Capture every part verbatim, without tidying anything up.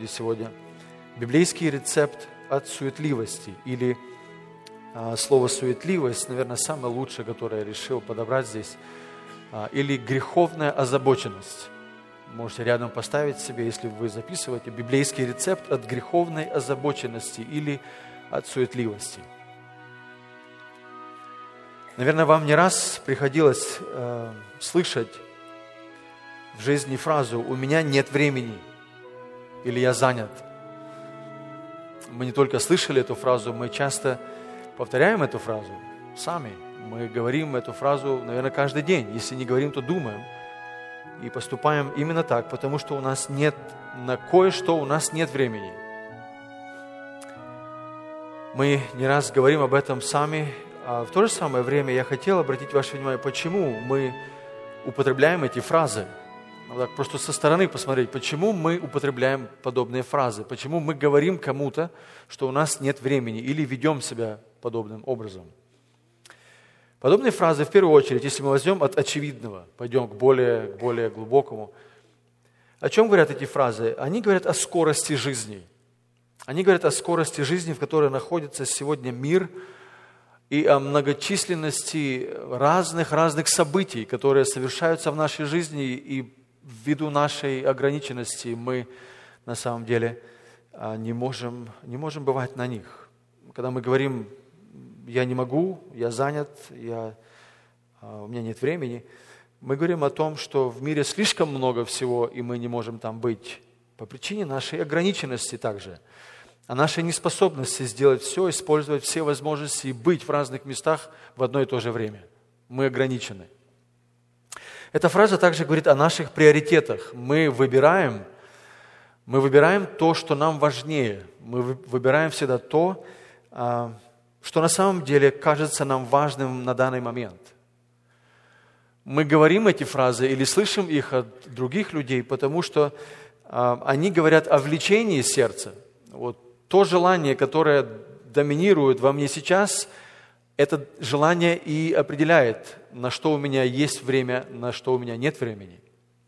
проповеди сегодня библейский рецепт от суетливости, или а, слово «суетливость», наверное, самое лучшее, которое я решил подобрать здесь, а, или греховная озабоченность. Можете рядом поставить себе, если вы записываете, библейский рецепт от греховной озабоченности или от суетливости. Наверное, вам не раз приходилось э, слышать в жизни фразу «у меня нет времени» или «я занят». Мы не только слышали эту фразу, мы часто повторяем эту фразу сами. Мы говорим эту фразу, наверное, каждый день. Если не говорим, то думаем. И поступаем именно так, потому что у нас нет, на кое-что у нас нет времени. Мы не раз говорим об этом сами, а в то же самое время я хотел обратить ваше внимание, почему мы употребляем эти фразы. Вот так просто со стороны посмотреть, почему мы употребляем подобные фразы, почему мы говорим кому-то, что у нас нет времени, или ведем себя подобным образом. Подобные фразы, в первую очередь, если мы возьмем от очевидного, пойдем к более, к более глубокому. О чем говорят эти фразы? Они говорят о скорости жизни. Они говорят о скорости жизни, в которой находится сегодня мир, и о многочисленности разных-разных событий, которые совершаются в нашей жизни, и ввиду нашей ограниченности мы на самом деле не можем, не можем бывать на них. Когда мы говорим «я не могу», «я занят», я, «у меня нет времени», мы говорим о том, что в мире слишком много всего, и мы не можем там быть по причине нашей ограниченности также, о нашей неспособности сделать все, использовать все возможности и быть в разных местах в одно и то же время. Мы ограничены. Эта фраза также говорит о наших приоритетах. Мы выбираем, мы выбираем то, что нам важнее. Мы выбираем всегда то, что на самом деле кажется нам важным на данный момент. Мы говорим эти фразы или слышим их от других людей, потому что они говорят о влечении сердца. Вот то желание, которое доминирует во мне сейчас, это желание и определяет, на что у меня есть время, на что у меня нет времени.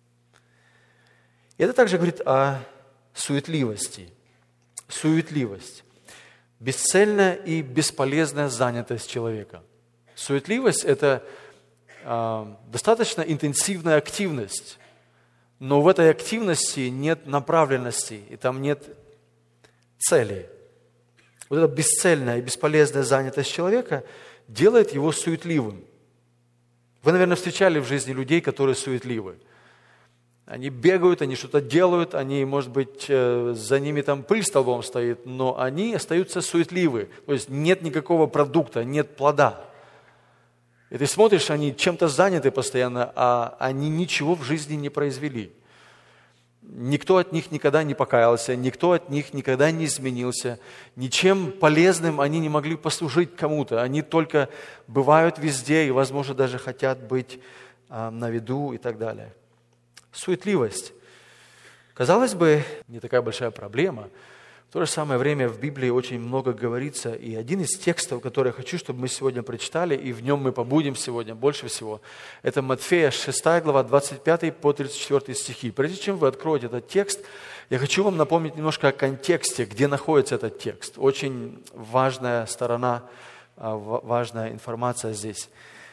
И это также говорит о суетливости. Суетливость. Бесцельная и бесполезная занятость человека. Суетливость – это э, достаточно интенсивная активность, но в этой активности нет направленности, и там нет цели. Вот эта бесцельная и бесполезная занятость человека делает его суетливым. Вы, наверное, встречали в жизни людей, которые суетливы. Они бегают, они что-то делают, они, может быть, за ними там пыль столбом стоит, но они остаются суетливы. То есть нет никакого продукта, нет плода. И ты смотришь, они чем-то заняты постоянно, а они ничего в жизни не произвели. Никто от них никогда не покаялся, никто от них никогда не изменился, ничем полезным они не могли послужить кому-то. Они только бывают везде и, возможно, даже хотят быть а, на виду и так далее. Суетливость. Казалось бы, не такая большая проблема. В то же самое время в Библии очень много говорится, и один из текстов, который я хочу, чтобы мы сегодня прочитали, и в нем мы побудем сегодня больше всего, это Матфея шестая глава, двадцать пятый по тридцать четвёртый стихи. Прежде чем вы откроете этот текст, я хочу вам напомнить немножко о контексте, где находится этот текст. Очень важная сторона, важная информация здесь.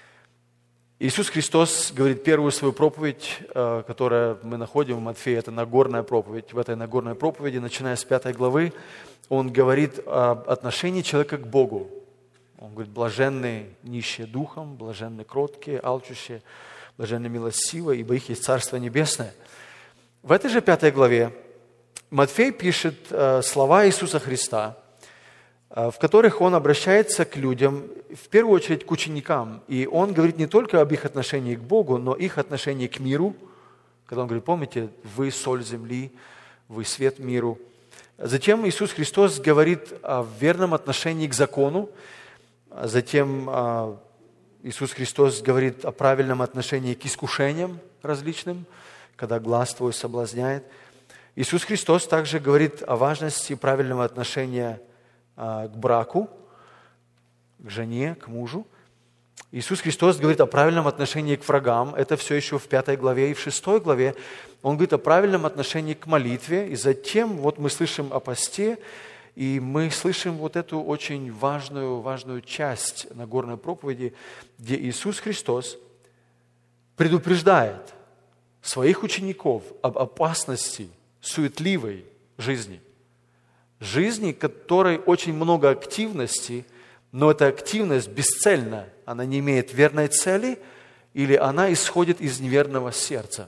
Иисус Христос говорит первую свою проповедь, которую мы находим в Матфея, это Нагорная проповедь. В этой Нагорной проповеди, начиная с пятой главы, Он говорит об отношении человека к Богу. Он говорит, блаженные нищие духом, блаженные кроткие, алчущие, блаженные милостивые, ибо их есть Царство Небесное. В этой же пятой главе Матфей пишет слова Иисуса Христа, в которых он обращается к людям, в первую очередь к ученикам. И он говорит не только об их отношении к Богу, но их отношении к миру. Когда он говорит, помните, вы соль земли, вы свет миру. Затем Иисус Христос говорит о верном отношении к закону. Затем Иисус Христос говорит о правильном отношении к искушениям различным, когда глаз твой соблазняет. Иисус Христос также говорит о важности правильного отношения к браку, к жене, к мужу. Иисус Христос говорит о правильном отношении к врагам. Это все еще в пятой главе и в шестой главе. Он говорит о правильном отношении к молитве. И затем вот мы слышим о посте, и мы слышим вот эту очень важную, важную часть Нагорной проповеди, где Иисус Христос предупреждает своих учеников об опасности суетливой жизни. Жизни, которой очень много активности, но эта активность бесцельна, она не имеет верной цели или она исходит из неверного сердца.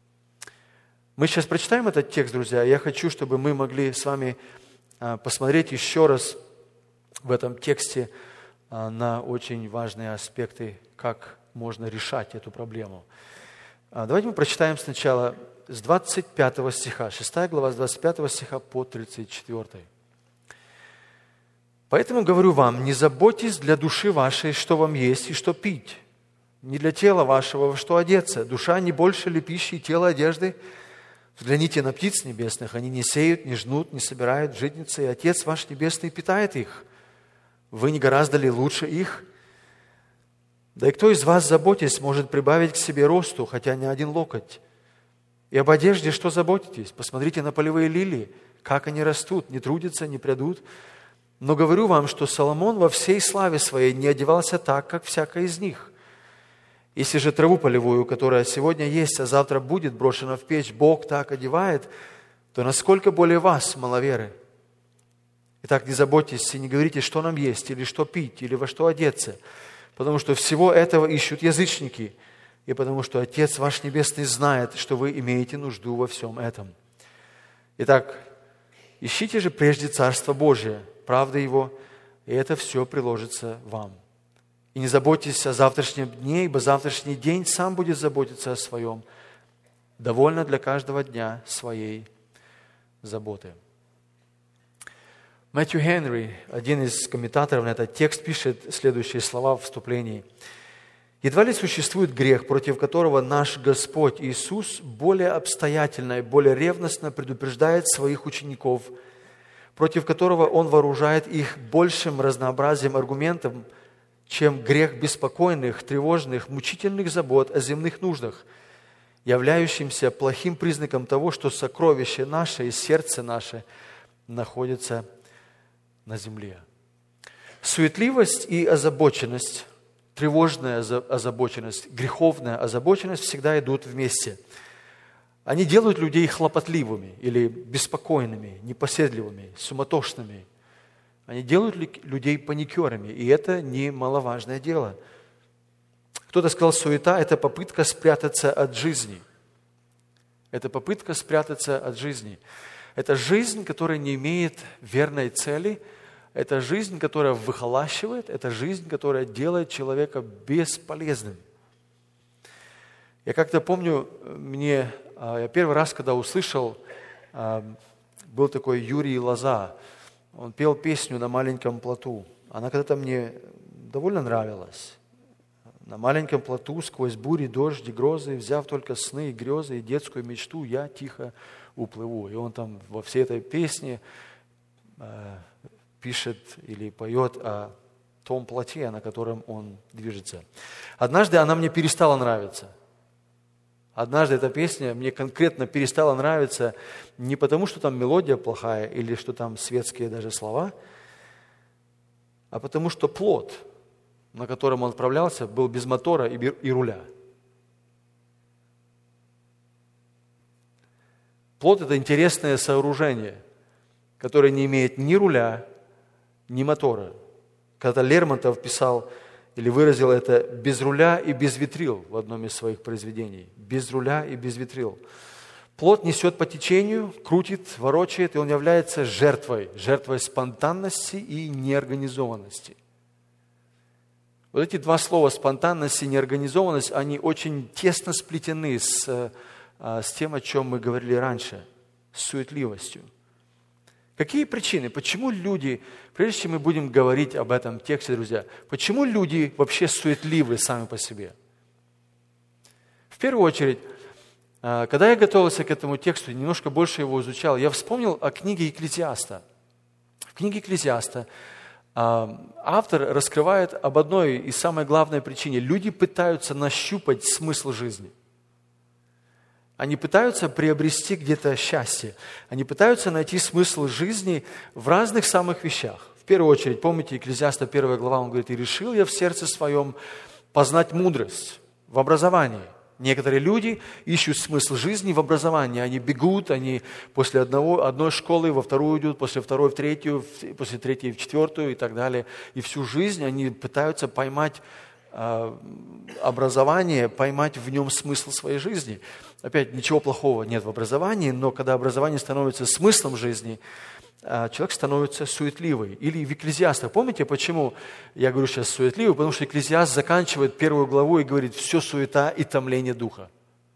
Мы сейчас прочитаем этот текст, друзья. Я хочу, чтобы мы могли с вами посмотреть еще раз в этом тексте на очень важные аспекты, как можно решать эту проблему. Давайте мы прочитаем сначала с двадцать пятого стиха, шестая глава, с двадцать пятого стиха по тридцать четвёртый. «Поэтому говорю вам, не заботьтесь для души вашей, что вам есть и что пить, не для тела вашего, во что одеться. Душа не больше ли пищи и тело одежды? Взгляните на птиц небесных, они не сеют, не жнут, не собирают в житницы, и Отец ваш Небесный питает их. Вы не гораздо ли лучше их? Да и кто из вас, заботясь, может прибавить к себе росту, хотя не один локоть? И об одежде что заботитесь? Посмотрите на полевые лилии, как они растут, не трудятся, не прядут. Но говорю вам, что Соломон во всей славе своей не одевался так, как всякая из них. Если же траву полевую, которая сегодня есть, а завтра будет брошена в печь, Бог так одевает, то насколько более вас, маловеры? Итак, не заботьтесь и не говорите, что нам есть, или что пить, или во что одеться, потому что всего этого ищут язычники, и потому что Отец ваш Небесный знает, что вы имеете нужду во всем этом. Итак, ищите же прежде Царство Божие, правда Его, и это все приложится вам. И не заботьтесь о завтрашнем дне, ибо завтрашний день сам будет заботиться о своем. Довольно для каждого дня своей заботы». Мэтью Генри, один из комментаторов на этот текст, пишет следующие слова в вступлении. «Едва ли существует грех, против которого наш Господь Иисус более обстоятельно и более ревностно предупреждает своих учеников, против которого Он вооружает их большим разнообразием аргументов, чем грех беспокойных, тревожных, мучительных забот о земных нуждах, являющимся плохим признаком того, что сокровище наше и сердце наше находится на земле». Суетливость и озабоченность, тревожная озабоченность, греховная озабоченность всегда идут вместе. Они делают людей хлопотливыми или беспокойными, непоседливыми, суматошными. Они делают людей паникерами, и это немаловажное дело. Кто-то сказал, суета – это попытка спрятаться от жизни. Это попытка спрятаться от жизни. Это жизнь, которая не имеет верной цели. Это жизнь, которая выхолащивает. Это жизнь, которая делает человека бесполезным. Я как-то помню, мне, я первый раз, когда услышал, был такой Юрий Лоза. Он пел песню «На маленьком плоту». Она когда-то мне довольно нравилась. «На маленьком плоту, сквозь бури, дождь и грозы, взяв только сны и грезы и детскую мечту, я тихо уплыву». И он там во всей этой песне э, пишет или поет о том плоте, на котором он движется. Однажды она мне перестала нравиться. Однажды эта песня мне конкретно перестала нравиться не потому, что там мелодия плохая или что там светские даже слова, а потому что плот, на котором он отправлялся, был без мотора и руля. Плот – это интересное сооружение, которое не имеет ни руля, ни мотора. Когда Лермонтов писал или выразил это «без руля и без ветрил» в одном из своих произведений. «Без руля и без ветрил». Плот несет по течению, крутит, ворочает, и он является жертвой, жертвой спонтанности и неорганизованности. Вот эти два слова «спонтанность» и «неорганизованность», они очень тесно сплетены с, с тем, о чем мы говорили раньше, с суетливостью. Какие причины? Почему люди, прежде чем мы будем говорить об этом тексте, друзья, почему люди вообще суетливы сами по себе? В первую очередь, когда я готовился к этому тексту, немножко больше его изучал, я вспомнил о книге Екклезиаста. В книге Екклезиаста автор раскрывает об одной и самой главной причине. Люди пытаются нащупать смысл жизни. Они пытаются приобрести где-то счастье. Они пытаются найти смысл жизни в разных самых вещах. В первую очередь, помните, Екклезиаста первая глава, он говорит: «И решил я в сердце своем познать мудрость в образовании». Некоторые люди ищут смысл жизни в образовании. Они бегут, они после одного, одной школы во вторую идут, после второй в третью, после третьей в четвертую и так далее. И всю жизнь они пытаются поймать э, образование, поймать в нем смысл своей жизни. Опять, ничего плохого нет в образовании, но когда образование становится смыслом жизни, человек становится суетливый. Или в Екклезиастах. Помните, почему я говорю сейчас суетливый? Потому что Екклезиаст заканчивает первую главу и говорит: все суета и томление духа.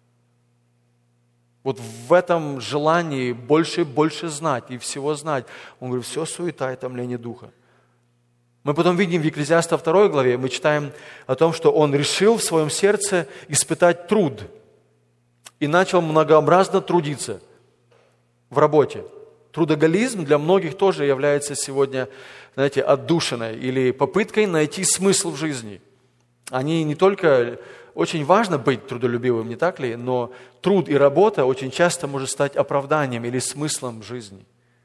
Вот в этом желании больше и больше знать и всего знать. Он говорит: все суета и томление духа. Мы потом видим в Екклезиаста второй главе, мы читаем о том, что он решил в своем сердце испытать труд и начал многообразно трудиться в работе. Трудоголизм для многих тоже является сегодня, знаете, отдушиной или попыткой найти смысл в жизни. Они не только... Очень важно быть трудолюбивым, не так ли? Но труд и работа очень часто может стать оправданием или смыслом жизни.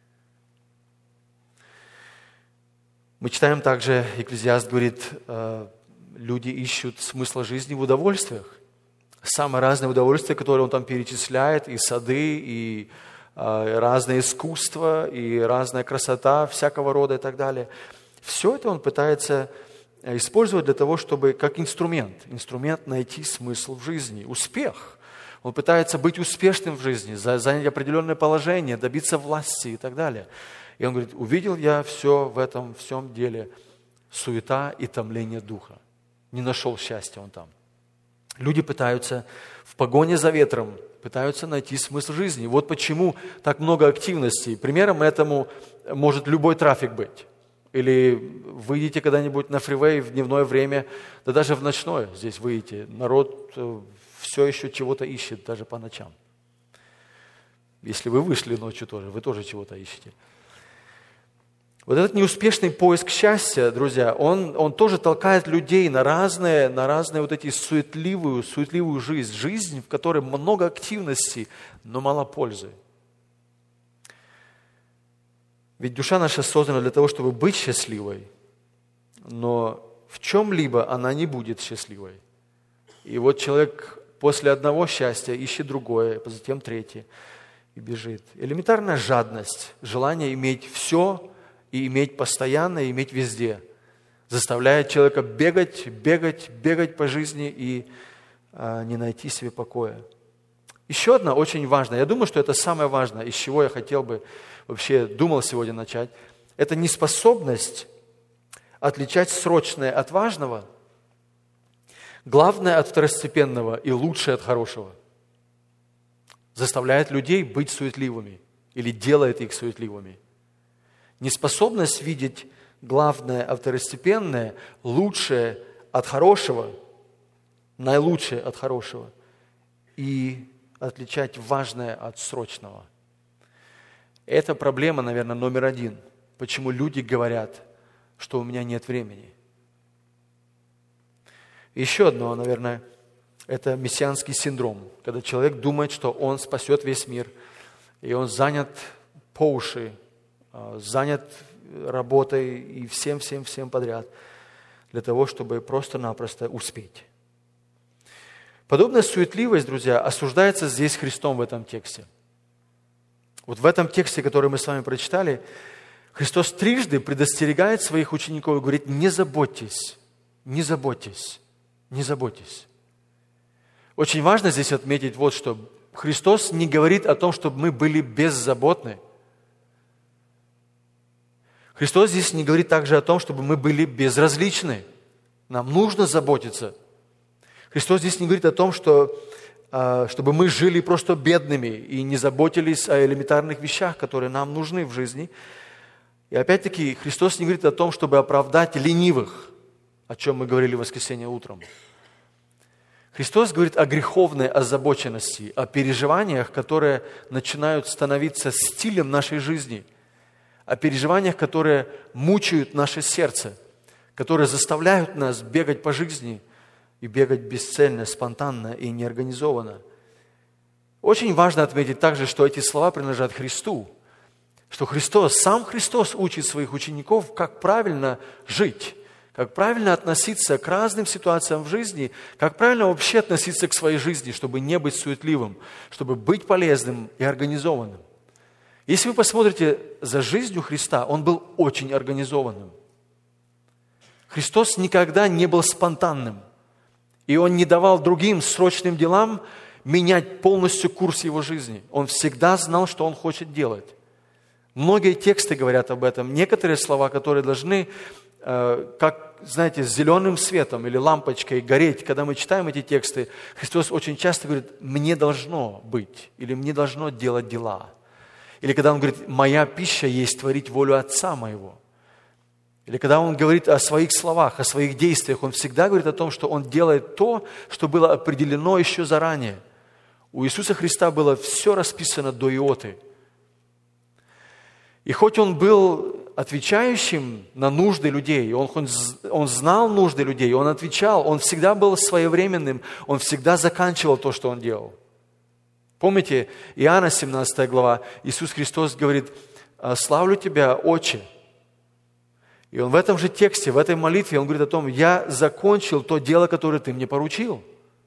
Мы читаем также, Екклезиаст говорит, люди ищут смысла жизни в удовольствиях. Самые разные удовольствия, которые он там перечисляет, и сады, и разное искусство, и разная красота всякого рода и так далее. Все это он пытается использовать для того, чтобы как инструмент, инструмент найти смысл в жизни, успех. Он пытается быть успешным в жизни, занять определенное положение, добиться власти и так далее. И он говорит: увидел я все в этом всем деле, суета и томление духа. Не нашел счастья он там. Люди пытаются в погоне за ветром, пытаются найти смысл жизни. Вот почему так много активностей. Примером этому может любой трафик быть. Или выйдете когда-нибудь на фривей в дневное время, да даже в ночное здесь выйдете. Народ все еще чего-то ищет, даже по ночам. Если вы вышли ночью тоже, вы тоже чего-то ищете. Вот этот неуспешный поиск счастья, друзья, он, он тоже толкает людей на разные, на разные вот эти суетливую, суетливую жизнь. Жизнь, в которой много активности, но мало пользы. Ведь душа наша создана для того, чтобы быть счастливой, но в чем-либо она не будет счастливой. И вот человек после одного счастья ищет другое, затем третье, и бежит. Элементарная жадность, желание иметь все, и иметь постоянно, и иметь везде. Заставляет человека бегать, бегать, бегать по жизни и а, не найти себе покоя. Еще одна очень важная, я думаю, что это самое важное, из чего я хотел бы, вообще думал сегодня начать, это неспособность отличать срочное от важного, главное от второстепенного и лучшее от хорошего. Заставляет людей быть суетливыми или делает их суетливыми. Неспособность видеть главное от второстепенное, лучшее от хорошего, наилучшее от хорошего и отличать важное от срочного. Это проблема, наверное, номер один. Почему люди говорят, что у меня нет времени. Еще одно, наверное, это мессианский синдром, когда человек думает, что он спасет весь мир, и он занят по уши, занят работой и всем-всем-всем подряд для того, чтобы просто-напросто успеть. Подобная суетливость, друзья, осуждается здесь Христом в этом тексте. Вот в этом тексте, который мы с вами прочитали, Христос трижды предостерегает своих учеников и говорит: не заботьтесь, не заботьтесь, не заботьтесь. Очень важно здесь отметить вот что. Христос не говорит о том, чтобы мы были беззаботны. Христос здесь не говорит также о том, чтобы мы были безразличны. Нам нужно заботиться. Христос здесь не говорит о том, что, чтобы мы жили просто бедными и не заботились о элементарных вещах, которые нам нужны в жизни. И опять-таки Христос не говорит о том, чтобы оправдать ленивых, о чем мы говорили в воскресенье утром. Христос говорит о греховной озабоченности, о переживаниях, которые начинают становиться стилем нашей жизни, о переживаниях, которые мучают наше сердце, которые заставляют нас бегать по жизни и бегать бесцельно, спонтанно и неорганизованно. Очень важно отметить также, что эти слова принадлежат Христу, что Христос, сам Христос учит своих учеников, как правильно жить, как правильно относиться к разным ситуациям в жизни, как правильно вообще относиться к своей жизни, чтобы не быть суетливым, чтобы быть полезным и организованным. Если вы посмотрите за жизнью Христа, Он был очень организованным. Христос никогда не был спонтанным, и Он не давал другим срочным делам менять полностью курс Его жизни. Он всегда знал, что Он хочет делать. Многие тексты говорят об этом. Некоторые слова, которые должны, э, как, знаете, с зеленым светом или лампочкой гореть, когда мы читаем эти тексты, Христос очень часто говорит: «мне должно быть» или «мне должно делать дела». Или когда Он говорит: «моя пища есть творить волю Отца моего». Или когда Он говорит о своих словах, о своих действиях, Он всегда говорит о том, что Он делает то, что было определено еще заранее. У Иисуса Христа было все расписано до иоты. И хоть Он был отвечающим на нужды людей, Он, он знал нужды людей, Он отвечал, Он всегда был своевременным, Он всегда заканчивал то, что Он делал. Помните, Иоанна семнадцатая глава, Иисус Христос говорит: «Славлю Тебя, Отче». И Он в этом же тексте, в этой молитве, Он говорит о том: «Я закончил то дело, которое Ты мне поручил».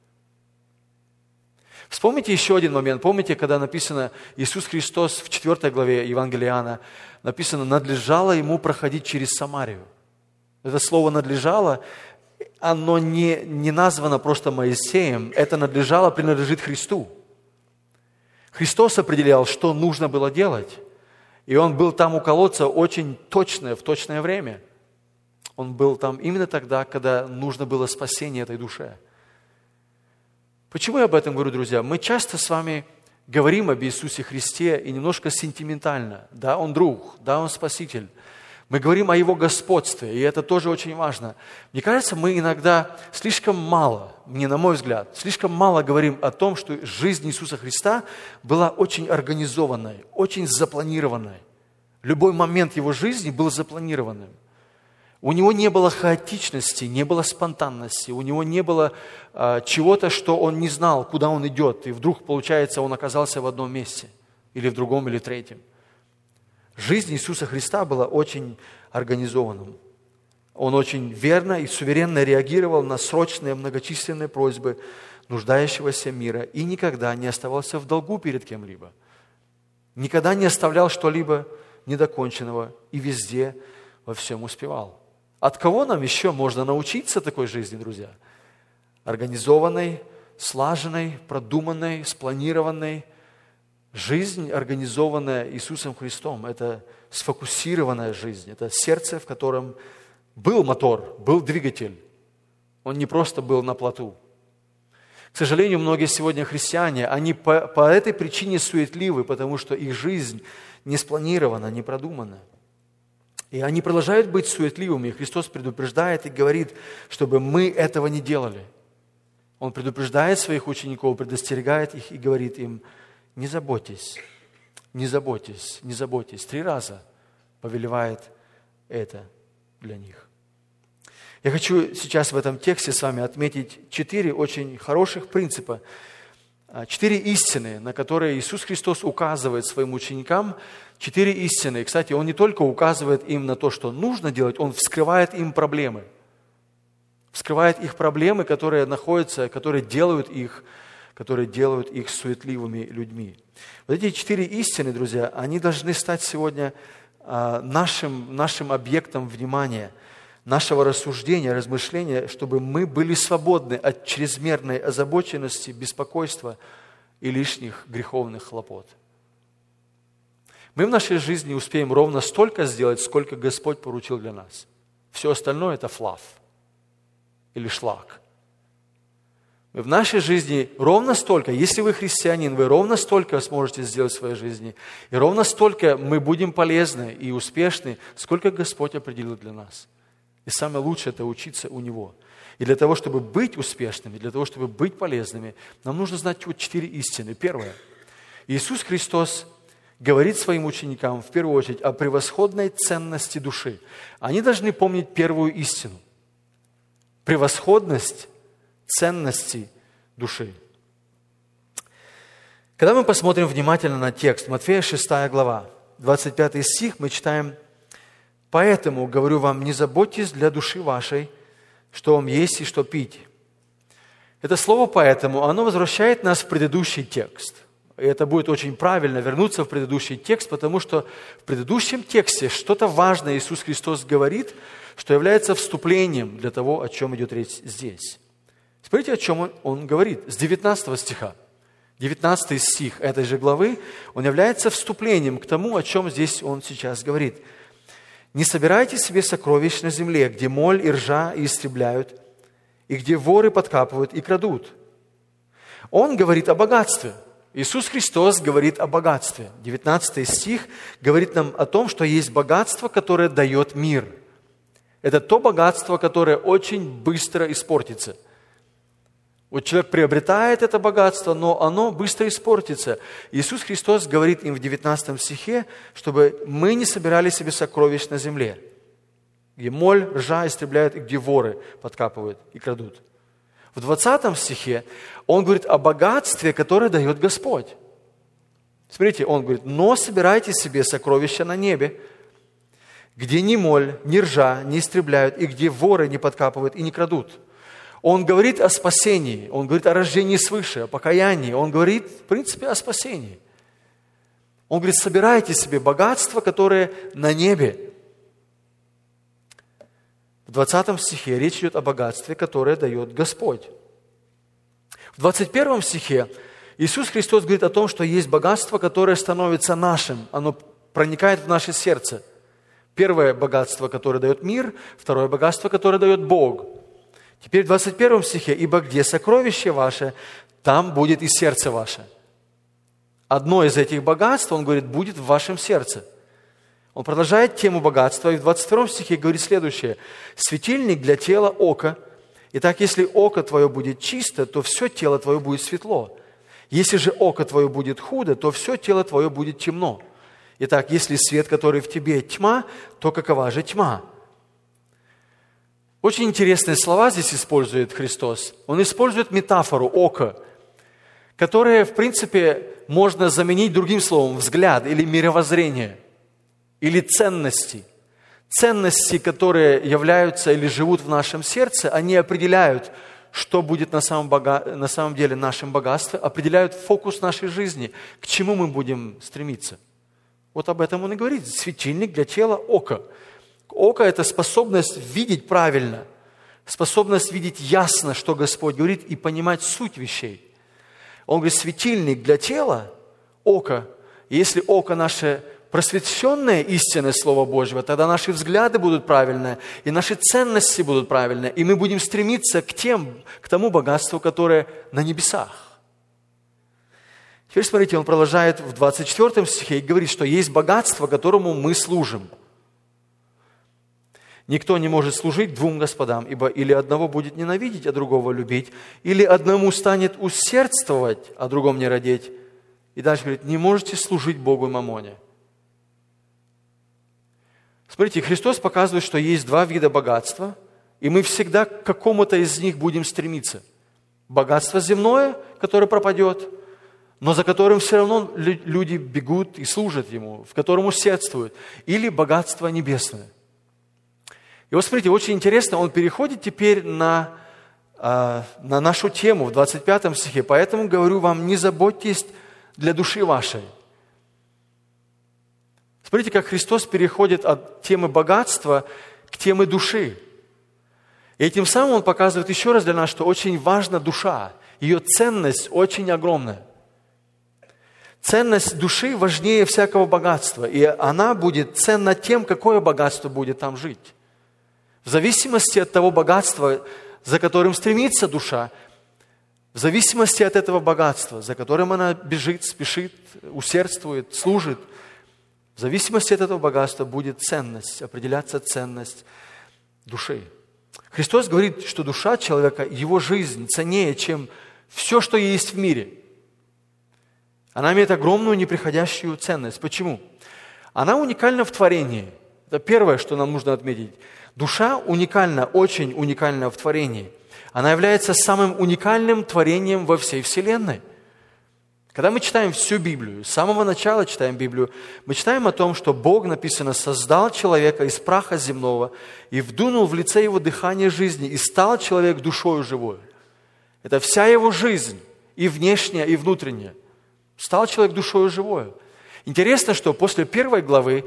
Вспомните еще один момент. Помните, когда написано, Иисус Христос в четвёртой главе Евангелия Иоанна, написано: «надлежало Ему проходить через Самарию». Это слово «надлежало», оно не, не названо просто Моисеем, это «надлежало» принадлежит Христу. Христос определял, что нужно было делать, и Он был там у колодца очень точно, в точное время. Он был там именно тогда, когда нужно было спасение этой душе. Почему я об этом говорю, друзья? Мы часто с вами говорим об Иисусе Христе и немножко сентиментально. Да, Он друг, да, Он Спаситель. Мы говорим о Его господстве, и это тоже очень важно. Мне кажется, мы иногда слишком мало, мне на мой взгляд, слишком мало говорим о том, что жизнь Иисуса Христа была очень организованной, очень запланированной. Любой момент Его жизни был запланированным. У Него не было хаотичности, не было спонтанности, у Него не было э, чего-то, что Он не знал, куда Он идет, и вдруг, получается, Он оказался в одном месте, или в другом, или третьем. Жизнь Иисуса Христа была очень организованным. Он очень верно и суверенно реагировал на срочные многочисленные просьбы нуждающегося мира и никогда не оставался в долгу перед кем-либо. Никогда не оставлял что-либо недоконченного и везде во всем успевал. От кого нам еще можно научиться такой жизни, друзья? Организованной, слаженной, продуманной, спланированной. Жизнь, организованная Иисусом Христом, это сфокусированная жизнь, это сердце, в котором был мотор, был двигатель. Он не просто был на плоту. К сожалению, многие сегодня христиане, они по, по этой причине суетливы, потому что их жизнь не спланирована, не продумана. И они продолжают быть суетливыми. И Христос предупреждает и говорит, чтобы мы этого не делали. Он предупреждает своих учеников, предостерегает их и говорит им: не заботьтесь, не заботьтесь, не заботьтесь. Три раза повелевает это для них. Я хочу сейчас в этом тексте с вами отметить четыре очень хороших принципа, четыре истины, на которые Иисус Христос указывает своим ученикам. Четыре истины. И, кстати, Он не только указывает им на то, что нужно делать, Он вскрывает им проблемы. Вскрывает их проблемы, которые находятся, которые делают их, которые делают их суетливыми людьми. Вот эти четыре истины, друзья, они должны стать сегодня нашим, нашим объектом внимания, нашего рассуждения, размышления, чтобы мы были свободны от чрезмерной озабоченности, беспокойства и лишних греховных хлопот. Мы в нашей жизни успеем ровно столько сделать, сколько Господь поручил для нас. Все остальное – это флаф или шлак. Мы в нашей жизни ровно столько, если вы христианин, вы ровно столько сможете сделать в своей жизни, и ровно столько мы будем полезны и успешны, сколько Господь определил для нас. И самое лучшее – это учиться у Него. И для того, чтобы быть успешными, для того, чтобы быть полезными, нам нужно знать вот четыре истины. Первое. Иисус Христос говорит своим ученикам в первую очередь о превосходной ценности души. Они должны помнить первую истину. Превосходность ценности души. Когда мы посмотрим внимательно на текст, Матфея шестая глава, двадцать пятый стих, мы читаем: «Поэтому, говорю вам, не заботьтесь для души вашей, что вам есть и что пить». Это слово «поэтому», оно возвращает нас в предыдущий текст. И это будет очень правильно вернуться в предыдущий текст, потому что в предыдущем тексте что-то важное Иисус Христос говорит, что является вступлением для того, о чем идет речь здесь. Смотрите, о чем он, он говорит с девятнадцатого стиха. девятнадцатый стих этой же главы, он является вступлением к тому, о чем здесь он сейчас говорит. «Не собирайте себе сокровищ на земле, где моль и ржа истребляют, и где воры подкапывают и крадут». Он говорит о богатстве. Иисус Христос говорит о богатстве. девятнадцатый стих говорит нам о том, что есть богатство, которое дает мир. Это то богатство, которое очень быстро испортится. Вот человек приобретает это богатство, но оно быстро испортится. Иисус Христос говорит им в девятнадцатом стихе, чтобы мы не собирали себе сокровищ на земле, где моль, ржа истребляют, и где воры подкапывают и крадут. В двадцатом стихе он говорит о богатстве, которое дает Господь. Смотрите, он говорит: «Но собирайте себе сокровища на небе, где ни моль, ни ржа не истребляют, и где воры не подкапывают и не крадут». Он говорит о спасении, он говорит о рождении свыше, о покаянии, он говорит, в принципе, о спасении. Он говорит: собирайте себе богатство, которое на небе. В двадцатом стихе речь идет о богатстве, которое дает Господь. В двадцать первом стихе Иисус Христос говорит о том, что есть богатство, которое становится нашим, оно проникает в наше сердце. Первое богатство, которое дает мир, второе богатство, которое дает Бог. Теперь в двадцать первом стихе: «Ибо где сокровище ваше, там будет и сердце ваше». Одно из этих богатств, он говорит, будет в вашем сердце. Он продолжает тему богатства, и в двадцать втором стихе говорит следующее: «Светильник для тела око. Итак, если око твое будет чисто, то все тело твое будет светло. Если же око твое будет худо, то все тело твое будет темно. Итак, если свет, который в тебе, тьма, то какова же тьма?» Очень интересные слова здесь использует Христос. Он использует метафору ока, которая, в принципе, можно заменить другим словом: взгляд или мировоззрение, или ценности. Ценности, которые являются или живут в нашем сердце, они определяют, что будет на самом, бога... на самом деле нашим богатством, определяют фокус нашей жизни, к чему мы будем стремиться. Вот об этом он и говорит. Светильник для тела ока. Око – это способность видеть правильно, способность видеть ясно, что Господь говорит, и понимать суть вещей. Он говорит: светильник для тела око. И если око наше просвещенное истинное Слово Божьего, тогда наши взгляды будут правильные, и наши ценности будут правильные, и мы будем стремиться к, тем, к тому богатству, которое на небесах. Теперь смотрите, он продолжает в двадцать четвёртом стихе и говорит, что есть богатство, которому мы служим. «Никто не может служить двум господам, ибо или одного будет ненавидеть, а другого любить, или одному станет усердствовать, а другому не радеть». И дальше говорит: «Не можете служить Богу и мамоне». Смотрите, Христос показывает, что есть два вида богатства, и мы всегда к какому-то из них будем стремиться. Богатство земное, которое пропадет, но за которым все равно люди бегут и служат Ему, в котором усердствуют, или богатство небесное. И вот смотрите, очень интересно, он переходит теперь на, на нашу тему в двадцать пятом стихе. «Поэтому говорю вам, не заботьтесь для души вашей». Смотрите, как Христос переходит от темы богатства к теме души. И этим самым он показывает еще раз для нас, что очень важна душа. Ее ценность очень огромная. Ценность души важнее всякого богатства. И она будет ценна тем, какое богатство будет там жить. В зависимости от того богатства, за которым стремится душа, в зависимости от этого богатства, за которым она бежит, спешит, усердствует, служит, в зависимости от этого богатства будет ценность, определяться ценность души. Христос говорит, что душа человека, его жизнь ценнее, чем все, что есть в мире. Она имеет огромную неприходящую ценность. Почему? Она уникальна в творении. Это первое, что нам нужно отметить. Душа уникальна, очень уникальна в творении. Она является самым уникальным творением во всей Вселенной. Когда мы читаем всю Библию, с самого начала читаем Библию, мы читаем о том, что Бог, написано, создал человека из праха земного и вдунул в лице его дыхание жизни, и стал человек душою живой. Это вся его жизнь, и внешняя, и внутренняя. Стал человек душою живой. Интересно, что после первой главы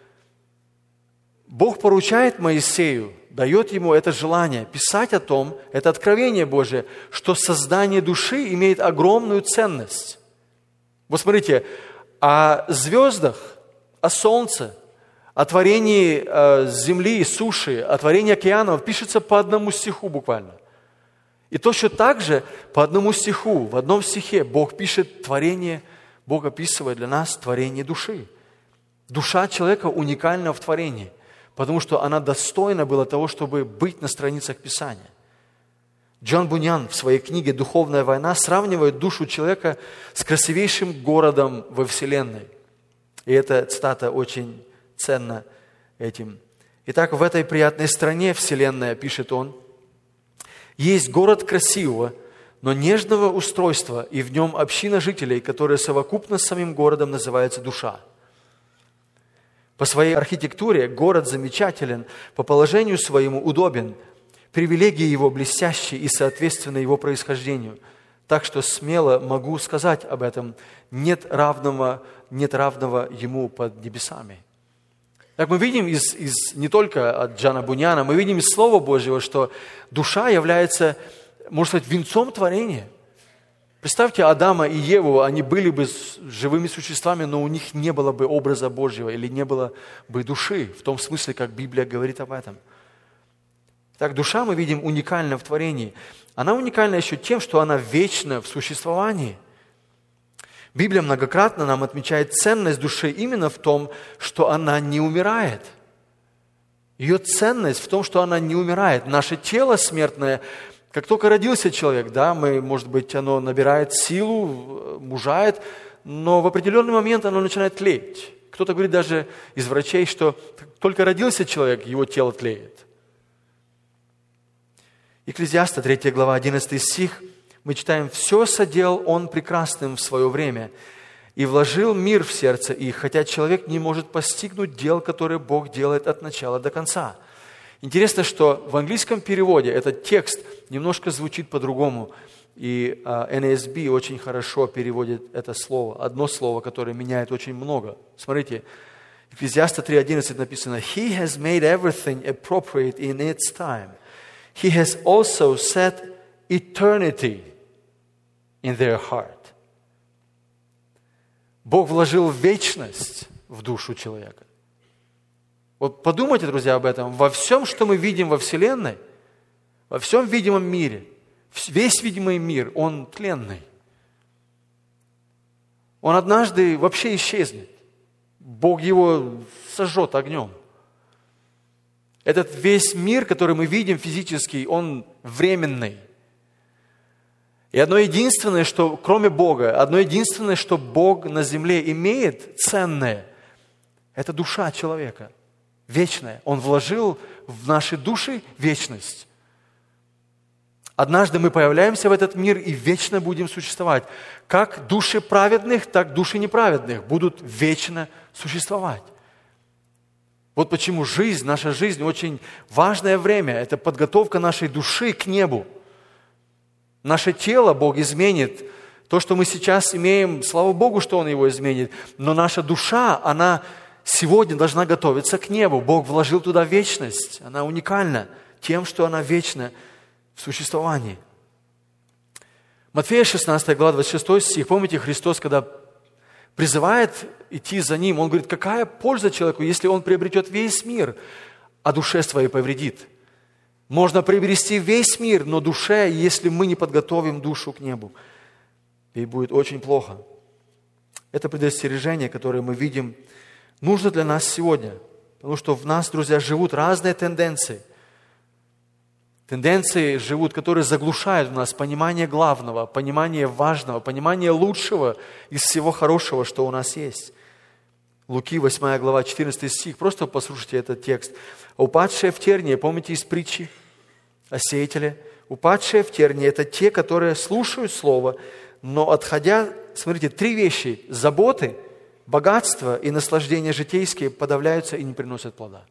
Бог поручает Моисею, дает ему это желание писать о том, это откровение Божие, что создание души имеет огромную ценность. Вот смотрите, о звездах, о солнце, о творении э, земли, суши, о творении океанов пишется по одному стиху буквально. И точно так же по одному стиху, в одном стихе Бог пишет творение, Бог описывает для нас творение души. Душа человека уникальна в творении, потому что она достойна была того, чтобы быть на страницах Писания. Джон Буньян в своей книге «Духовная война» сравнивает душу человека с красивейшим городом во Вселенной. И эта цитата очень ценна этим. Итак, в этой приятной стране Вселенная, пишет он, есть город красивого, но нежного устройства, и в нем община жителей, которая совокупно с самим городом называется душа. По своей архитектуре город замечателен, по положению своему удобен, привилегии его блестящие и соответственно его происхождению. Так что смело могу сказать об этом, нет равного, нет равного ему под небесами. Так мы видим из, из, не только от Джона Буньяна, мы видим из Слова Божьего, что душа является, можно сказать, венцом творения. Представьте, Адама и Еву, они были бы живыми существами, но у них не было бы образа Божьего или не было бы души, в том смысле, как Библия говорит об этом. Так, душа, мы видим, уникальна в творении. Она уникальна еще тем, что она вечна в существовании. Библия многократно нам отмечает ценность души именно в том, что она не умирает. Ее ценность в том, что она не умирает. Наше тело смертное, как только родился человек, да, мы, может быть, оно набирает силу, мужает, но в определенный момент оно начинает тлеть. Кто-то говорит даже из врачей, что только родился человек, его тело тлеет. Экклезиаста, третья глава, одиннадцатый стих, мы читаем: «Все соделал Он прекрасным в свое время, и вложил мир в сердце их, хотя человек не может постигнуть дел, которые Бог делает от начала до конца». Интересно, что в английском переводе этот текст немножко звучит по-другому, и эн эй эс би очень хорошо переводит это слово, одно слово, которое меняет очень много. Смотрите, Экклезиаста три одиннадцать написано: «He has made everything appropriate in its time. He has also set eternity in their heart». Бог вложил вечность в душу человека. Вот подумайте, друзья, об этом. Во всем, что мы видим во Вселенной, во всем видимом мире, весь видимый мир, он тленный. Он однажды вообще исчезнет. Бог его сожжет огнем. Этот весь мир, который мы видим физически, он временный. И одно единственное, что, кроме Бога, одно единственное, что Бог на земле имеет ценное, это душа человека, вечная. Он вложил в наши души вечность. Однажды мы появляемся в этот мир и вечно будем существовать. Как души праведных, так души неправедных будут вечно существовать. Вот почему жизнь, наша жизнь очень важное время. Это подготовка нашей души к небу. Наше тело Бог изменит. То, что мы сейчас имеем, слава Богу, что Он его изменит. Но наша душа, она сегодня должна готовиться к небу. Бог вложил туда вечность. Она уникальна тем, что она вечна в существовании. Матфея шестнадцатая глава, двадцать шестой стих. Помните, Христос, когда призывает идти за Ним, Он говорит: какая польза человеку, если он приобретет весь мир, а душе своей повредит? Можно приобрести весь мир, но душе, если мы не подготовим душу к небу, ей будет очень плохо. Это предостережение, которое мы видим, нужно для нас сегодня, потому что в нас, друзья, живут разные тенденции. Тенденции живут, которые заглушают в нас понимание главного, понимание важного, понимание лучшего из всего хорошего, что у нас есть. Луки, восьмая глава, четырнадцатый стих. Просто послушайте этот текст. «Упадшие в тернии», помните из притчи о сеятеле? «Упадшие в тернии» – это те, которые слушают Слово, но отходя, смотрите, три вещи – заботы, богатство и наслаждения житейские подавляются и не приносят плода.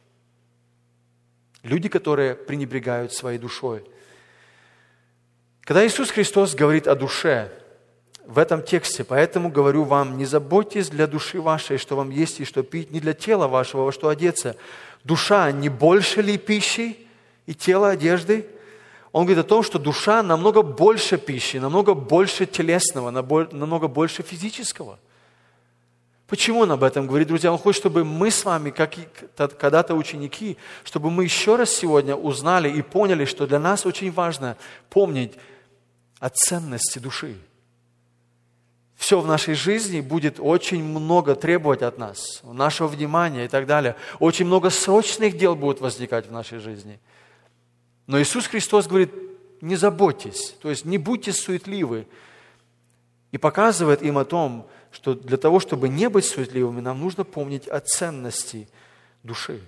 Люди, которые пренебрегают своей душой. Когда Иисус Христос говорит о душе, в этом тексте, поэтому говорю вам, не заботьтесь для души вашей, что вам есть и что пить, не для тела вашего, во что одеться. Душа не больше ли пищи и тело одежды? Он говорит о том, что душа намного больше пищи, намного больше телесного, намного больше физического. Почему он об этом говорит, друзья? Он хочет, чтобы мы с вами, как и когда-то ученики, чтобы мы еще раз сегодня узнали и поняли, что для нас очень важно помнить о ценности души. Все в нашей жизни будет очень много требовать от нас, нашего внимания и так далее. Очень много срочных дел будет возникать в нашей жизни. Но Иисус Христос говорит, не заботьтесь, то есть не будьте суетливы. И показывает им о том, что для того, чтобы не быть суетливыми, нам нужно помнить о ценности души.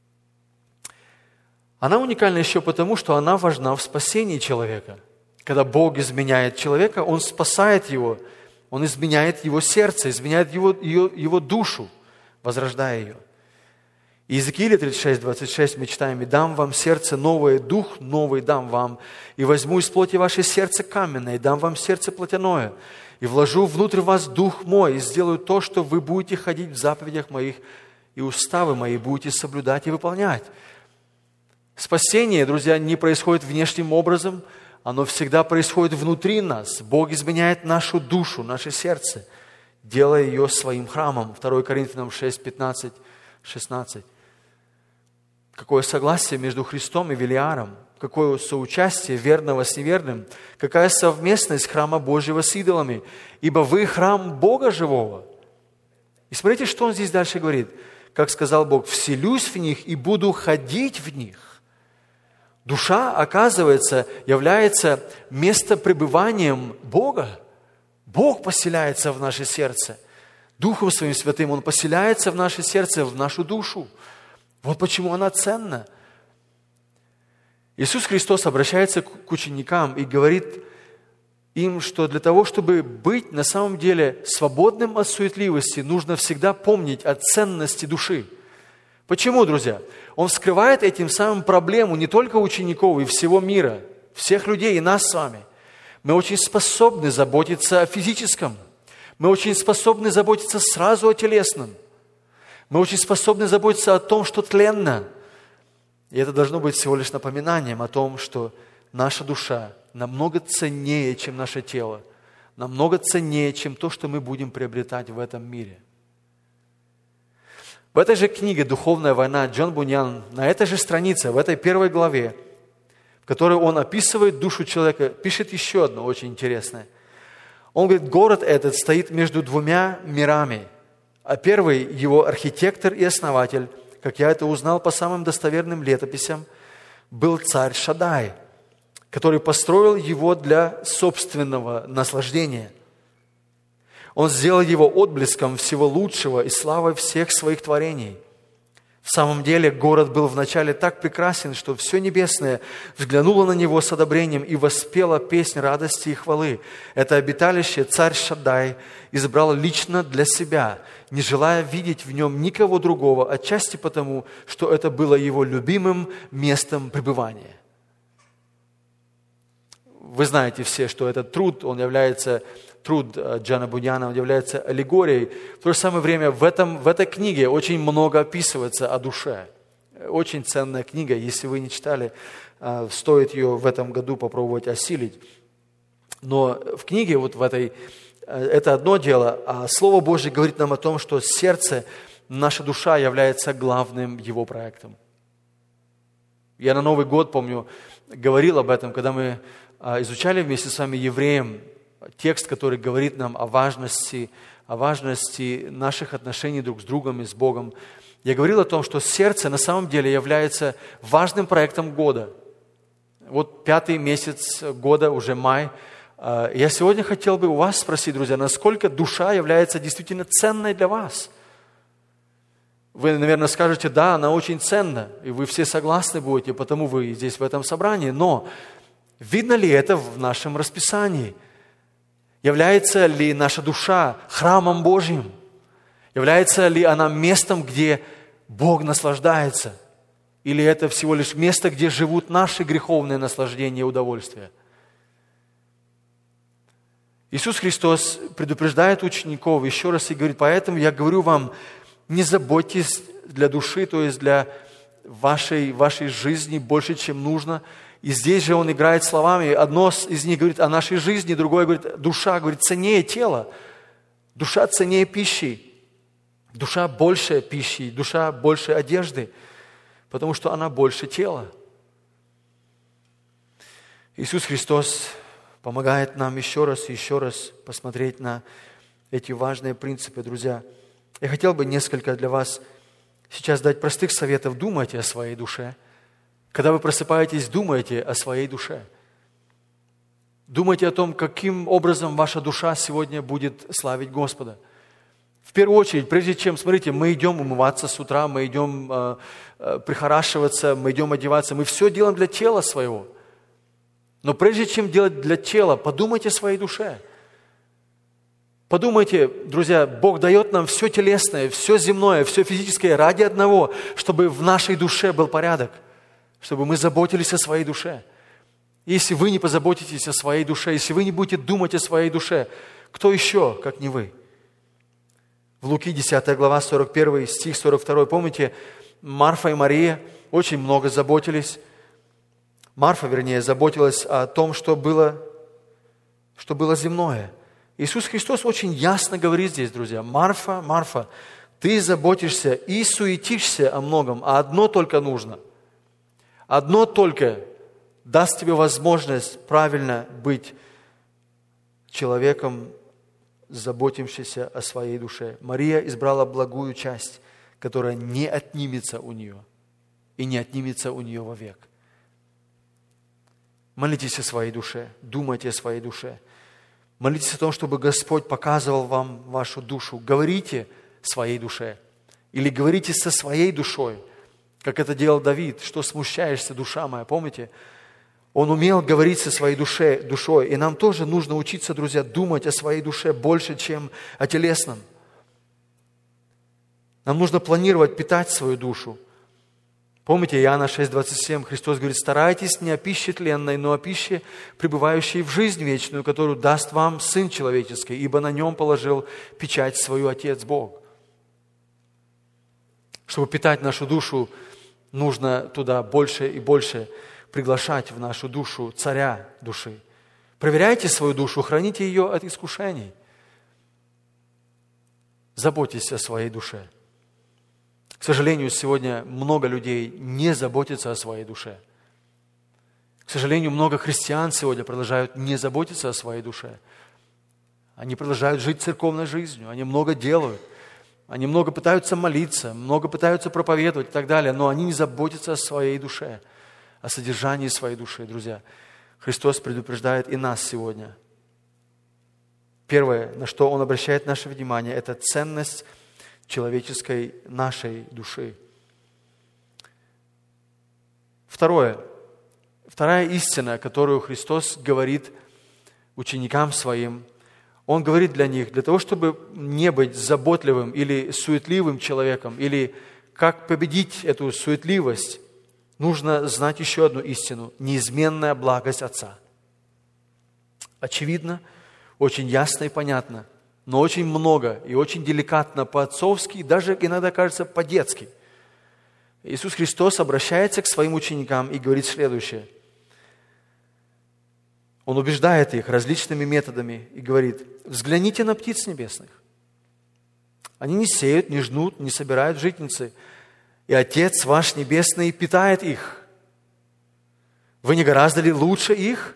Она уникальна еще потому, что она важна в спасении человека. Когда Бог изменяет человека, Он спасает его, Он изменяет его сердце, изменяет его, его, его душу, возрождая ее. Иезекииля тридцать шесть, двадцать шесть мы читаем, «И дам вам сердце новое, дух новый дам вам, и возьму из плоти ваше сердце каменное, и дам вам сердце плотяное, и вложу внутрь вас дух мой, и сделаю то, что вы будете ходить в заповедях моих, и уставы мои будете соблюдать и выполнять». Спасение, друзья, не происходит внешним образом, оно всегда происходит внутри нас. Бог изменяет нашу душу, наше сердце, делая ее своим храмом. второе Коринфянам шесть, пятнадцать, шестнадцать. Какое согласие между Христом и Велиаром, какое соучастие верного с неверным, какая совместность храма Божьего с идолами, ибо вы храм Бога живого. И смотрите, что он здесь дальше говорит. Как сказал Бог, «Вселюсь в них и буду ходить в них». Душа, оказывается, является местопребыванием Бога. Бог поселяется в наше сердце. Духом Своим Святым Он поселяется в наше сердце, в нашу душу. Вот почему она ценна. Иисус Христос обращается к ученикам и говорит им, что для того, чтобы быть на самом деле свободным от суетливости, нужно всегда помнить о ценности души. Почему, друзья? Он вскрывает этим самым проблему не только учеников и всего мира, всех людей и нас с вами. Мы очень способны заботиться о физическом. Мы очень способны заботиться сразу о телесном. Мы очень способны заботиться о том, что тленно. И это должно быть всего лишь напоминанием о том, что наша душа намного ценнее, чем наше тело, намного ценнее, чем то, что мы будем приобретать в этом мире. В этой же книге «Духовная война» Джон Буньян на этой же странице, в этой первой главе, в которой он описывает душу человека, пишет еще одно очень интересное. Он говорит, город этот стоит между двумя мирами, а первый его архитектор и основатель, как я это узнал по самым достоверным летописям, был царь Шаддай, который построил его для собственного наслаждения. Он сделал его отблеском всего лучшего и славой всех своих творений. В самом деле, город был вначале так прекрасен, что все небесное взглянуло на него с одобрением и воспело песнь радости и хвалы. Это обиталище царь Шаддай избрал лично для себя, не желая видеть в нем никого другого, отчасти потому, что это было его любимым местом пребывания. Вы знаете все, что этот труд, он является, труд Джона Буньяна, он является аллегорией. В то же самое время в, этом, в этой книге очень много описывается о душе. Очень ценная книга. Если вы не читали, стоит ее в этом году попробовать осилить. Но в книге, вот в этой, это одно дело, а Слово Божье говорит нам о том, что сердце, наша душа является главным его проектом. Я на Новый год, помню, говорил об этом, когда мы изучали вместе с вами Евреям текст, который говорит нам о важности, о важности наших отношений друг с другом и с Богом. Я говорил о том, что сердце на самом деле является важным проектом года. Вот пятый месяц года, уже май. Я сегодня хотел бы у вас спросить, друзья, насколько душа является действительно ценной для вас? Вы, наверное, скажете, да, она очень ценна, и вы все согласны будете, потому вы здесь в этом собрании. Но видно ли это в нашем расписании? Является ли наша душа храмом Божьим? Является ли она местом, где Бог наслаждается? Или это всего лишь место, где живут наши греховные наслаждения и удовольствия? Иисус Христос предупреждает учеников еще раз и говорит, поэтому я говорю вам, не заботьтесь для души, то есть для вашей, вашей жизни больше, чем нужно. И здесь же Он играет словами. Одно из них говорит о нашей жизни, другое говорит, душа, говорит, ценнее тела. Душа ценнее пищи. Душа больше пищи, душа больше одежды, потому что она больше тела. Иисус Христос помогает нам еще раз и еще раз посмотреть на эти важные принципы, друзья. Я хотел бы несколько для вас сейчас дать простых советов. Думайте о своей душе. Когда вы просыпаетесь, думайте о своей душе. Думайте о том, каким образом ваша душа сегодня будет славить Господа. В первую очередь, прежде чем, смотрите, мы идем умываться с утра, мы идем э, э, прихорашиваться, мы идем одеваться, мы все делаем для тела своего. Но прежде чем делать для тела, подумайте о своей душе. Подумайте, друзья, Бог дает нам все телесное, все земное, все физическое ради одного, чтобы в нашей душе был порядок, чтобы мы заботились о своей душе. Если вы не позаботитесь о своей душе, если вы не будете думать о своей душе, кто еще, как не вы? В Луки десятая глава, сорок первый стих, сорок второй, помните, Марфа и Мария очень много заботились. Марфа, вернее, заботилась о том, что было, что было земное. Иисус Христос очень ясно говорит здесь, друзья, Марфа, Марфа, ты заботишься и суетишься о многом, а одно только нужно. Одно только даст тебе возможность правильно быть человеком, заботившийся о своей душе. Мария избрала благую часть, которая не отнимется у нее и не отнимется у нее вовек. Молитесь о своей душе, думайте о своей душе. Молитесь о том, чтобы Господь показывал вам вашу душу. Говорите своей душе или говорите со своей душой, как это делал Давид. Что смущаешься, душа моя, помните? Он умел говорить со своей душе, душой. И нам тоже нужно учиться, друзья, думать о своей душе больше, чем о телесном. Нам нужно планировать, питать свою душу. Помните, Иоанна шесть двадцать семь, Христос говорит, старайтесь не о пище тленной, но о пище, пребывающей в жизнь вечную, которую даст вам Сын Человеческий, ибо на нем положил печать свою Отец Бог. Чтобы питать нашу душу, нужно туда больше и больше приглашать в нашу душу царя души. Проверяйте свою душу, храните ее от искушений. Заботьтесь о своей душе. К сожалению, сегодня много людей не заботятся о своей душе. К сожалению, много христиан сегодня продолжают не заботиться о своей душе. Они продолжают жить церковной жизнью, они много делают, они много пытаются молиться, много пытаются проповедовать и так далее, но они не заботятся о своей душе, о содержании своей души, друзья. Христос предупреждает и нас сегодня. Первое, на что Он обращает наше внимание, это ценность человеческой нашей души. Второе, вторая истина, которую Христос говорит ученикам Своим, Он говорит для них, для того, чтобы не быть заботливым или суетливым человеком, или как победить эту суетливость, нужно знать еще одну истину – неизменная благость Отца. Очевидно, очень ясно и понятно, но очень много и очень деликатно по-отцовски, даже иногда кажется по-детски. Иисус Христос обращается к своим ученикам и говорит следующее. Он убеждает их различными методами и говорит, взгляните на птиц небесных. Они не сеют, не жнут, не собирают житницы, и Отец ваш Небесный питает их. Вы не гораздо ли лучше их?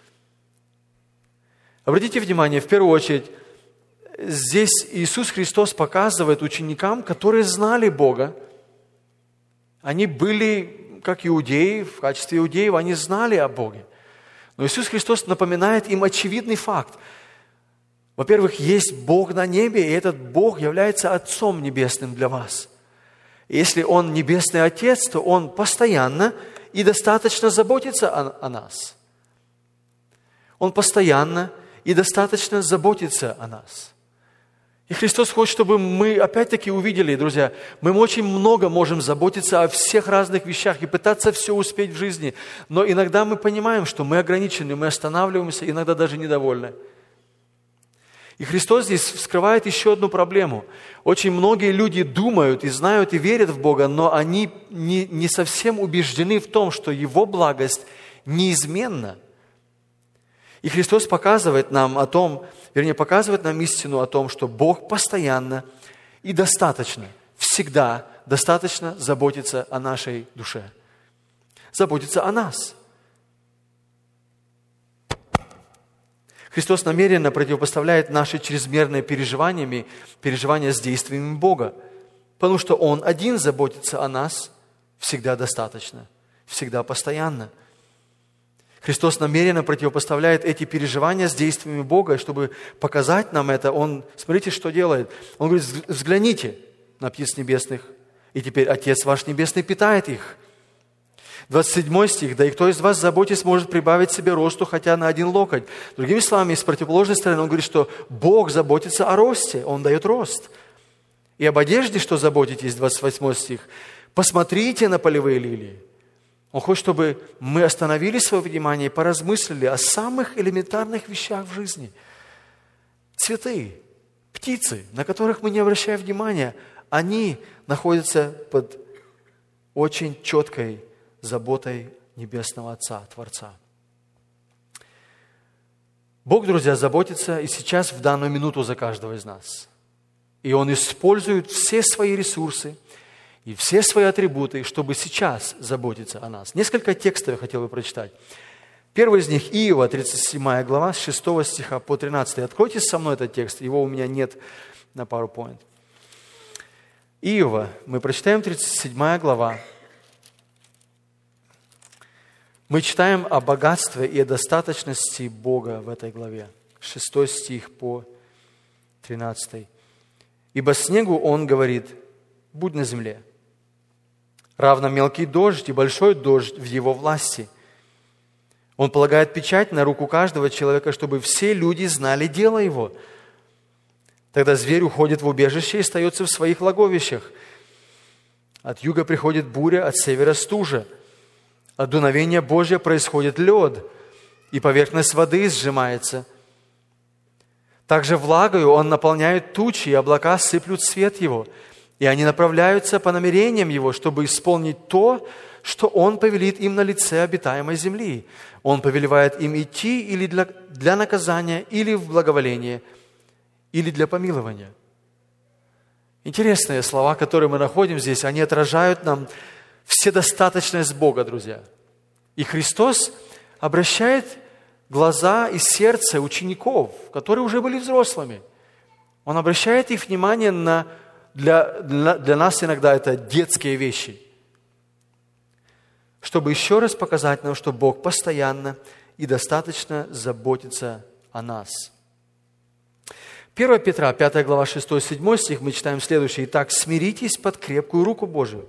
Обратите внимание, в первую очередь, здесь Иисус Христос показывает ученикам, которые знали Бога. Они были как иудеи, в качестве иудеев, они знали о Боге. Но Иисус Христос напоминает им очевидный факт. Во-первых, есть Бог на небе, и этот Бог является Отцом Небесным для вас. И если Он Небесный Отец, то Он постоянно и достаточно заботится о, о нас. Он постоянно и достаточно заботится о нас. И Христос хочет, чтобы мы опять-таки увидели, друзья, мы очень много можем заботиться о всех разных вещах и пытаться все успеть в жизни, но иногда мы понимаем, что мы ограничены, мы останавливаемся, иногда даже недовольны. И Христос здесь вскрывает еще одну проблему. Очень многие люди думают и знают и верят в Бога, но они не, не совсем убеждены в том, что Его благость неизменна. И Христос показывает нам о том, вернее, показывает нам истину о том, что Бог постоянно и достаточно, всегда достаточно заботится о нашей душе. Заботится о нас. Христос намеренно противопоставляет наши чрезмерные переживания, переживания с действиями Бога, потому что Он один заботится о нас всегда достаточно, всегда постоянно. Христос намеренно противопоставляет эти переживания с действиями Бога, чтобы показать нам это. Он, смотрите, что делает. Он говорит: взгляните на птиц небесных, и теперь Отец ваш Небесный питает их. двадцать седьмой стих. «Да и кто из вас, заботясь, может прибавить себе росту хотя на один локоть?» Другими словами, с противоположной стороны, он говорит, что Бог заботится о росте, Он дает рост. И об одежде, что заботитесь, двадцать восьмой стих. «Посмотрите на полевые лилии». Он хочет, чтобы мы остановили свое внимание и поразмыслили о самых элементарных вещах в жизни. Цветы, птицы, на которых мы не обращаем внимания, они находятся под очень четкой заботой Небесного Отца, Творца. Бог, друзья, заботится и сейчас, в данную минуту, за каждого из нас. И Он использует все свои ресурсы и все свои атрибуты, чтобы сейчас заботиться о нас. Несколько текстов я хотел бы прочитать. Первый из них Иова, тридцать седьмая глава, с шестого стиха по тринадцатый. Откройте со мной этот текст, его у меня нет на PowerPoint. Иова, мы прочитаем тридцать седьмая глава. Мы читаем о богатстве и о достаточности Бога в этой главе. Шестой стих по тринадцатый. «Ибо снегу Он говорит: будь на земле, равно мелкий дождь и большой дождь в Его власти. Он полагает печать на руку каждого человека, чтобы все люди знали дело Его. Тогда зверь уходит в убежище и остается в своих логовищах. От юга приходит буря, от севера стужа. От дуновения Божьего происходит лед, и поверхность воды сжимается. Также влагою Он наполняет тучи, и облака сыплют свет Его, и они направляются по намерениям Его, чтобы исполнить то, что Он повелит им на лице обитаемой земли. Он повелевает им идти или для, для наказания, или в благоволение, или для помилования». Интересные слова, которые мы находим здесь, они отражают нам вседостаточность Бога, друзья. И Христос обращает глаза и сердце учеников, которые уже были взрослыми. Он обращает их внимание на, для, для, для нас иногда это детские вещи, чтобы еще раз показать нам, что Бог постоянно и достаточно заботится о нас. первое Петра, пятая глава, шестой-седьмой стих, мы читаем следующее. «Итак, смиритесь под крепкую руку Божию.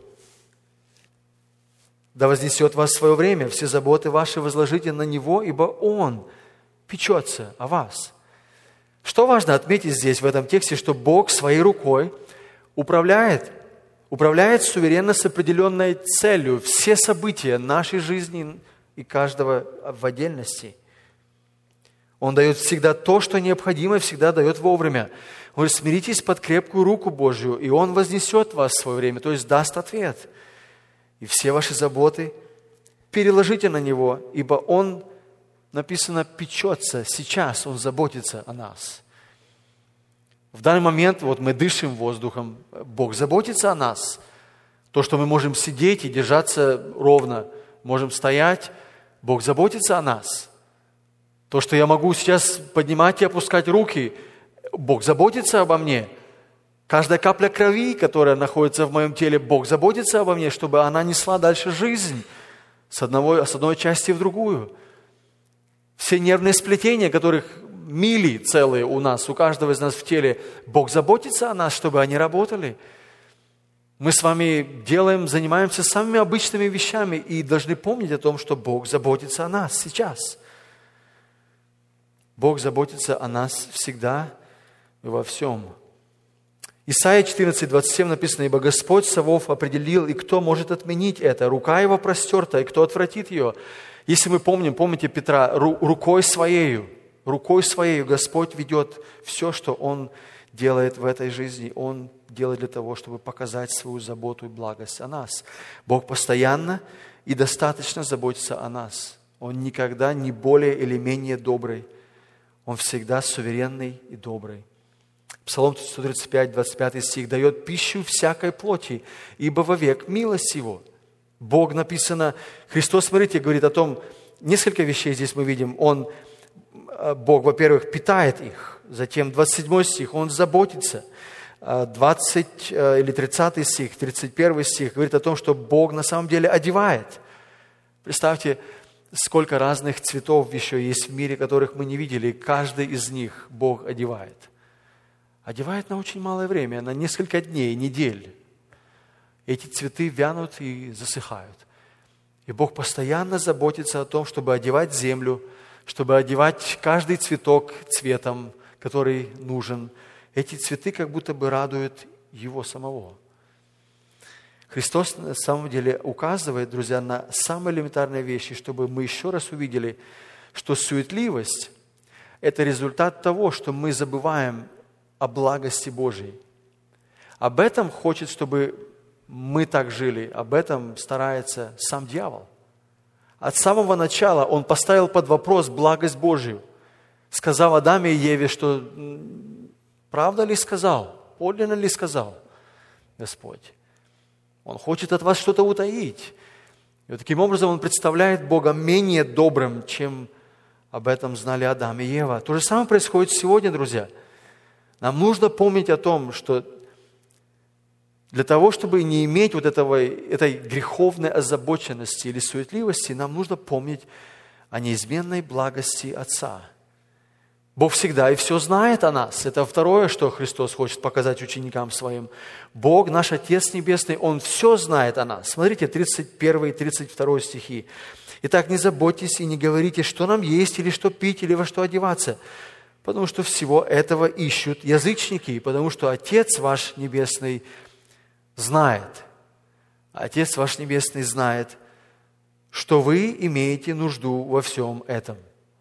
Да вознесет вас в свое время, все заботы ваши возложите на Него, ибо Он печется о вас». Что важно отметить здесь, в этом тексте, что Бог своей рукой управляет, управляет суверенно с определенной целью все события нашей жизни и каждого в отдельности. Он дает всегда то, что необходимо, всегда дает вовремя. Он говорит: смиритесь под крепкую руку Божью, и Он вознесет вас в свое время, то есть даст ответ. И все ваши заботы переложите на Него, ибо Он, написано, печется. Сейчас Он заботится о нас. В данный момент вот мы дышим воздухом, Бог заботится о нас. То, что мы можем сидеть и держаться ровно, можем стоять, Бог заботится о нас. То, что я могу сейчас поднимать и опускать руки, Бог заботится обо мне. Каждая капля крови, которая находится в моем теле, Бог заботится обо мне, чтобы она несла дальше жизнь с, одного, с одной части в другую. Все нервные сплетения, которых мили целые у нас, у каждого из нас в теле, Бог заботится о нас, чтобы они работали. Мы с вами делаем, занимаемся самыми обычными вещами и должны помнить о том, что Бог заботится о нас сейчас. Бог заботится о нас всегда и во всем. Исайя четырнадцать, двадцать семь написано: «Ибо Господь Савов определил, и кто может отменить это? Рука Его простерта, и кто отвратит ее?» Если мы помним, помните Петра, рукой Своею, рукой Своею Господь ведет все, что Он делает в этой жизни. Он делает для того, чтобы показать свою заботу и благость о нас. Бог постоянно и достаточно заботится о нас. Он никогда не более или менее добрый. Он всегда суверенный и добрый. Псалом сто тридцать пять, двадцать пятый стих: «Дает пищу всякой плоти, ибо вовек милость Его». Бог, написано, Христос, смотрите, говорит о том, несколько вещей здесь мы видим. Он, Бог, во-первых, питает их. Затем двадцать седьмой стих, Он заботится. двадцать или тридцатый стих, тридцать первый стих говорит о том, что Бог на самом деле одевает. Представьте, сколько разных цветов еще есть в мире, которых мы не видели. Каждый из них Бог одевает. Одевает на очень малое время, на несколько дней, недель. Эти цветы вянут и засыхают. И Бог постоянно заботится о том, чтобы одевать землю, чтобы одевать каждый цветок цветом, который нужен. Эти цветы как будто бы радуют Его самого. Христос на самом деле указывает, друзья, на самые элементарные вещи, чтобы мы еще раз увидели, что суетливость – это результат того, что мы забываем о благости Божьей. Об этом хочет, чтобы мы так жили, об этом старается сам дьявол. От самого начала он поставил под вопрос благость Божью, сказав Адаме и Еве, что правда ли сказал, подлинно ли сказал Господь. Он хочет от вас что-то утаить. И вот таким образом он представляет Бога менее добрым, чем об этом знали Адам и Ева. То же самое происходит сегодня, друзья. Нам нужно помнить о том, что для того, чтобы не иметь вот этого, этой греховной озабоченности или суетливости, нам нужно помнить о неизменной благости Отца. Бог всегда и все знает о нас. Это второе, что Христос хочет показать ученикам Своим. Бог, наш Отец Небесный, Он все знает о нас. Смотрите, тридцать первый и тридцать второй стихи. «Итак, не заботьтесь и не говорите, что нам есть, или что пить, или во что одеваться, потому что всего этого ищут язычники, потому что Отец ваш Небесный знает, Отец ваш Небесный знает, что вы имеете нужду во всем этом».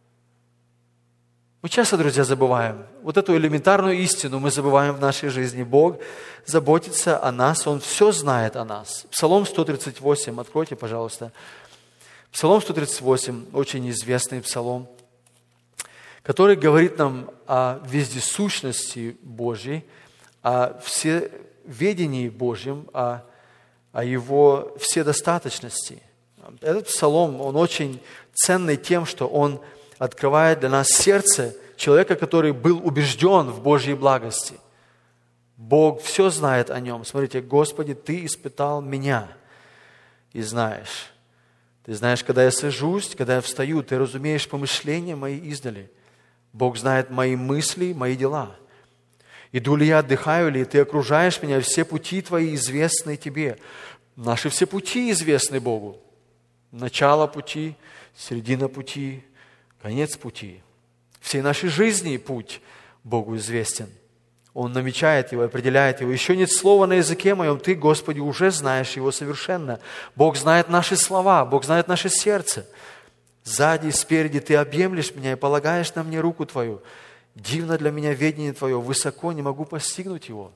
Мы часто, друзья, забываем. Вот эту элементарную истину мы забываем в нашей жизни. Бог заботится о нас, Он все знает о нас. Псалом сто тридцать восемь, откройте, пожалуйста. Псалом сто тридцать восемь, очень известный псалом, который говорит нам о вездесущности Божьей, о всеведении Божьем, о, о Его вседостаточности. Этот псалом, он очень ценный тем, что он открывает для нас сердце человека, который был убежден в Божьей благости. Бог все знает о нем. Смотрите: «Господи, Ты испытал меня и знаешь. Ты знаешь, когда я сажусь, когда я встаю, Ты разумеешь помышления мои издали. Бог знает мои мысли, мои дела. Иду ли я, отдыхаю ли, Ты окружаешь меня, все пути Твои известны Тебе». Наши все пути известны Богу. Начало пути, середина пути, конец пути. Всей нашей жизни путь Богу известен. Он намечает его, определяет его. Еще нет слова на языке моем, Ты, Господи, уже знаешь его совершенно. Бог знает наши слова, Бог знает наше сердце. Сзади и спереди Ты объемлешь меня и полагаешь на мне руку Твою. Дивно для меня ведение Твое, высоко не могу постигнуть его.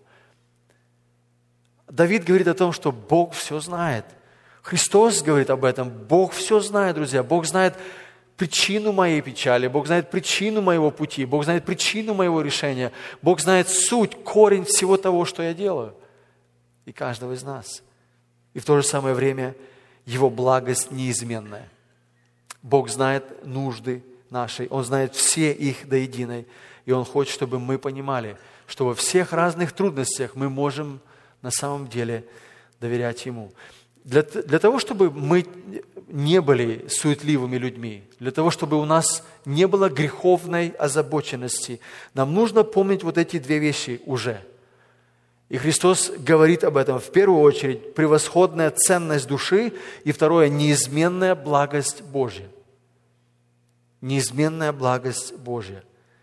Давид говорит о том, что Бог все знает. Христос говорит об этом. Бог все знает, друзья. Бог знает причину моей печали, Бог знает причину моего пути, Бог знает причину моего решения, Бог знает суть, корень всего того, что я делаю. И каждого из нас. И в то же самое время Его благость неизменная. Бог знает нужды нашей. Он знает все их до единой. И Он хочет, чтобы мы понимали, что во всех разных трудностях мы можем на самом деле доверять Ему. Для, для того, чтобы мы не были суетливыми людьми, для того, чтобы у нас не было греховной озабоченности, нам нужно помнить вот эти две вещи уже. И Христос говорит об этом в первую очередь: превосходная ценность души, и второе – неизменная благость Божья. Неизменная благость Божья.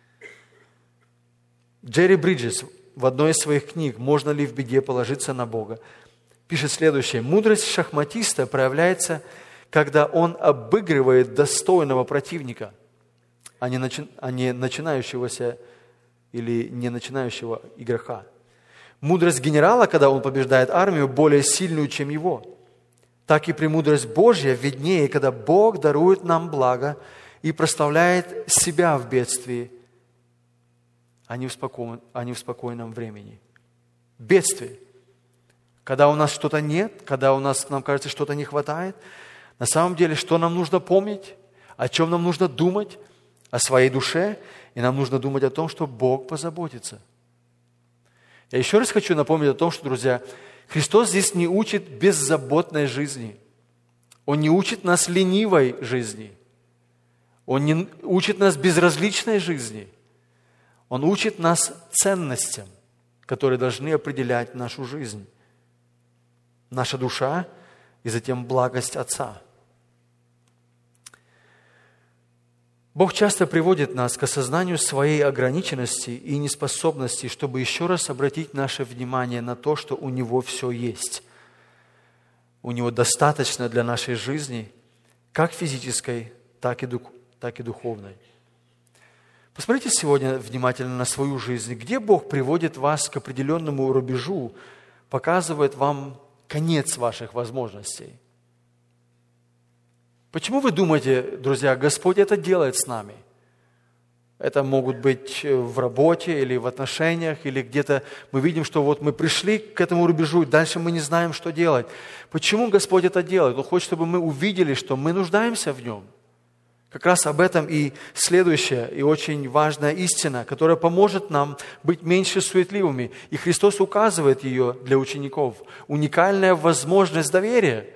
Джерри Бриджес в одной из своих книг «Можно ли в беде положиться на Бога» пишет следующее: мудрость шахматиста проявляется, когда он обыгрывает достойного противника, а не, начи... а не начинающегося или не начинающего игрока. Мудрость генерала, когда он побеждает армию, более сильную, чем его. Так и премудрость Божья виднее, когда Бог дарует нам благо и прославляет себя в бедствии, а не в, споко... а не в спокойном времени. Бедствие. Когда у нас что-то нет, когда у нас, нам кажется, что-то не хватает, на самом деле, что нам нужно помнить, о чем нам нужно думать, о своей душе, и нам нужно думать о том, что Бог позаботится. Я еще раз хочу напомнить о том, что, друзья, Христос здесь не учит беззаботной жизни. Он не учит нас ленивой жизни. Он не учит нас безразличной жизни. Он учит нас ценностям, которые должны определять нашу жизнь. Наша душа и затем благость Отца. Бог часто приводит нас к осознанию своей ограниченности и неспособности, чтобы еще раз обратить наше внимание на то, что у Него все есть. У Него достаточно для нашей жизни, как физической, так и, дух, так и духовной. Посмотрите сегодня внимательно на свою жизнь. Где Бог приводит вас к определенному рубежу, показывает вам конец ваших возможностей? Почему вы думаете, друзья, Господь это делает с нами? Это могут быть в работе или в отношениях, или где-то мы видим, что вот мы пришли к этому рубежу, и дальше мы не знаем, что делать. Почему Господь это делает? Он хочет, чтобы мы увидели, что мы нуждаемся в Нем. Как раз об этом и следующая, и очень важная истина, которая поможет нам быть меньше суетливыми. И Христос указывает ее для учеников. Уникальная возможность доверия.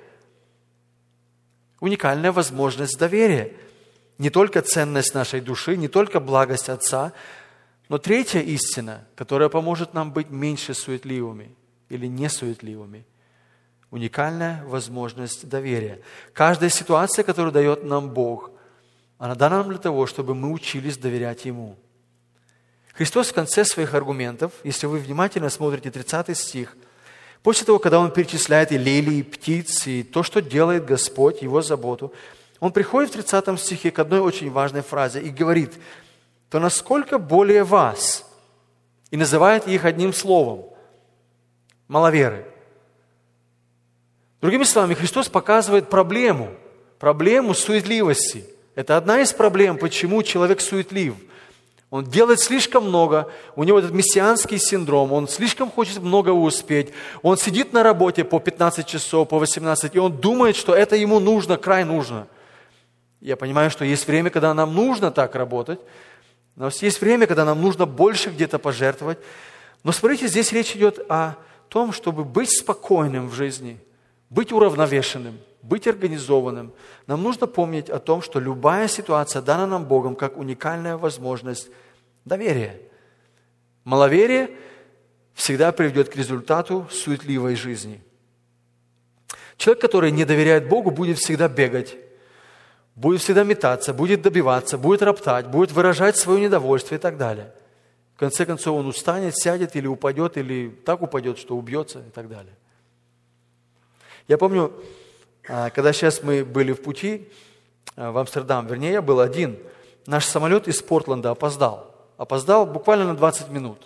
Уникальная возможность доверия. Не только ценность нашей души, не только благость Отца, но третья истина, которая поможет нам быть меньше суетливыми или несуетливыми. Уникальная возможность доверия. Каждая ситуация, которую дает нам Бог, она дана нам для того, чтобы мы учились доверять Ему. Христос в конце своих аргументов, если вы внимательно смотрите тридцатый стих, после того, когда Он перечисляет и лилии, и птиц, и то, что делает Господь, Его заботу, Он приходит в тридцатом стихе к одной очень важной фразе и говорит: «То насколько более вас?» И называет их одним словом – маловеры. Другими словами, Христос показывает проблему, проблему суетливости. Это одна из проблем, почему человек суетлив. Он делает слишком много, у него этот мессианский синдром, он слишком хочет много успеть, он сидит на работе по пятнадцать часов, по восемнадцать, и он думает, что это ему нужно, край нужно. Я понимаю, что есть время, когда нам нужно так работать, но есть время, когда нам нужно больше где-то пожертвовать. Но смотрите, здесь речь идет о том, чтобы быть спокойным в жизни, быть уравновешенным, быть организованным. Нам нужно помнить о том, что любая ситуация дана нам Богом как уникальная возможность доверия. Маловерие всегда приведет к результату суетливой жизни. Человек, который не доверяет Богу, будет всегда бегать, будет всегда метаться, будет добиваться, будет роптать, будет выражать свое недовольство и так далее. В конце концов, он устанет, сядет или упадет, или так упадет, что убьется и так далее. Я помню, когда сейчас мы были в пути в Амстердам, вернее, я был один, наш самолет из Портленда опоздал. Опоздал буквально на двадцать минут.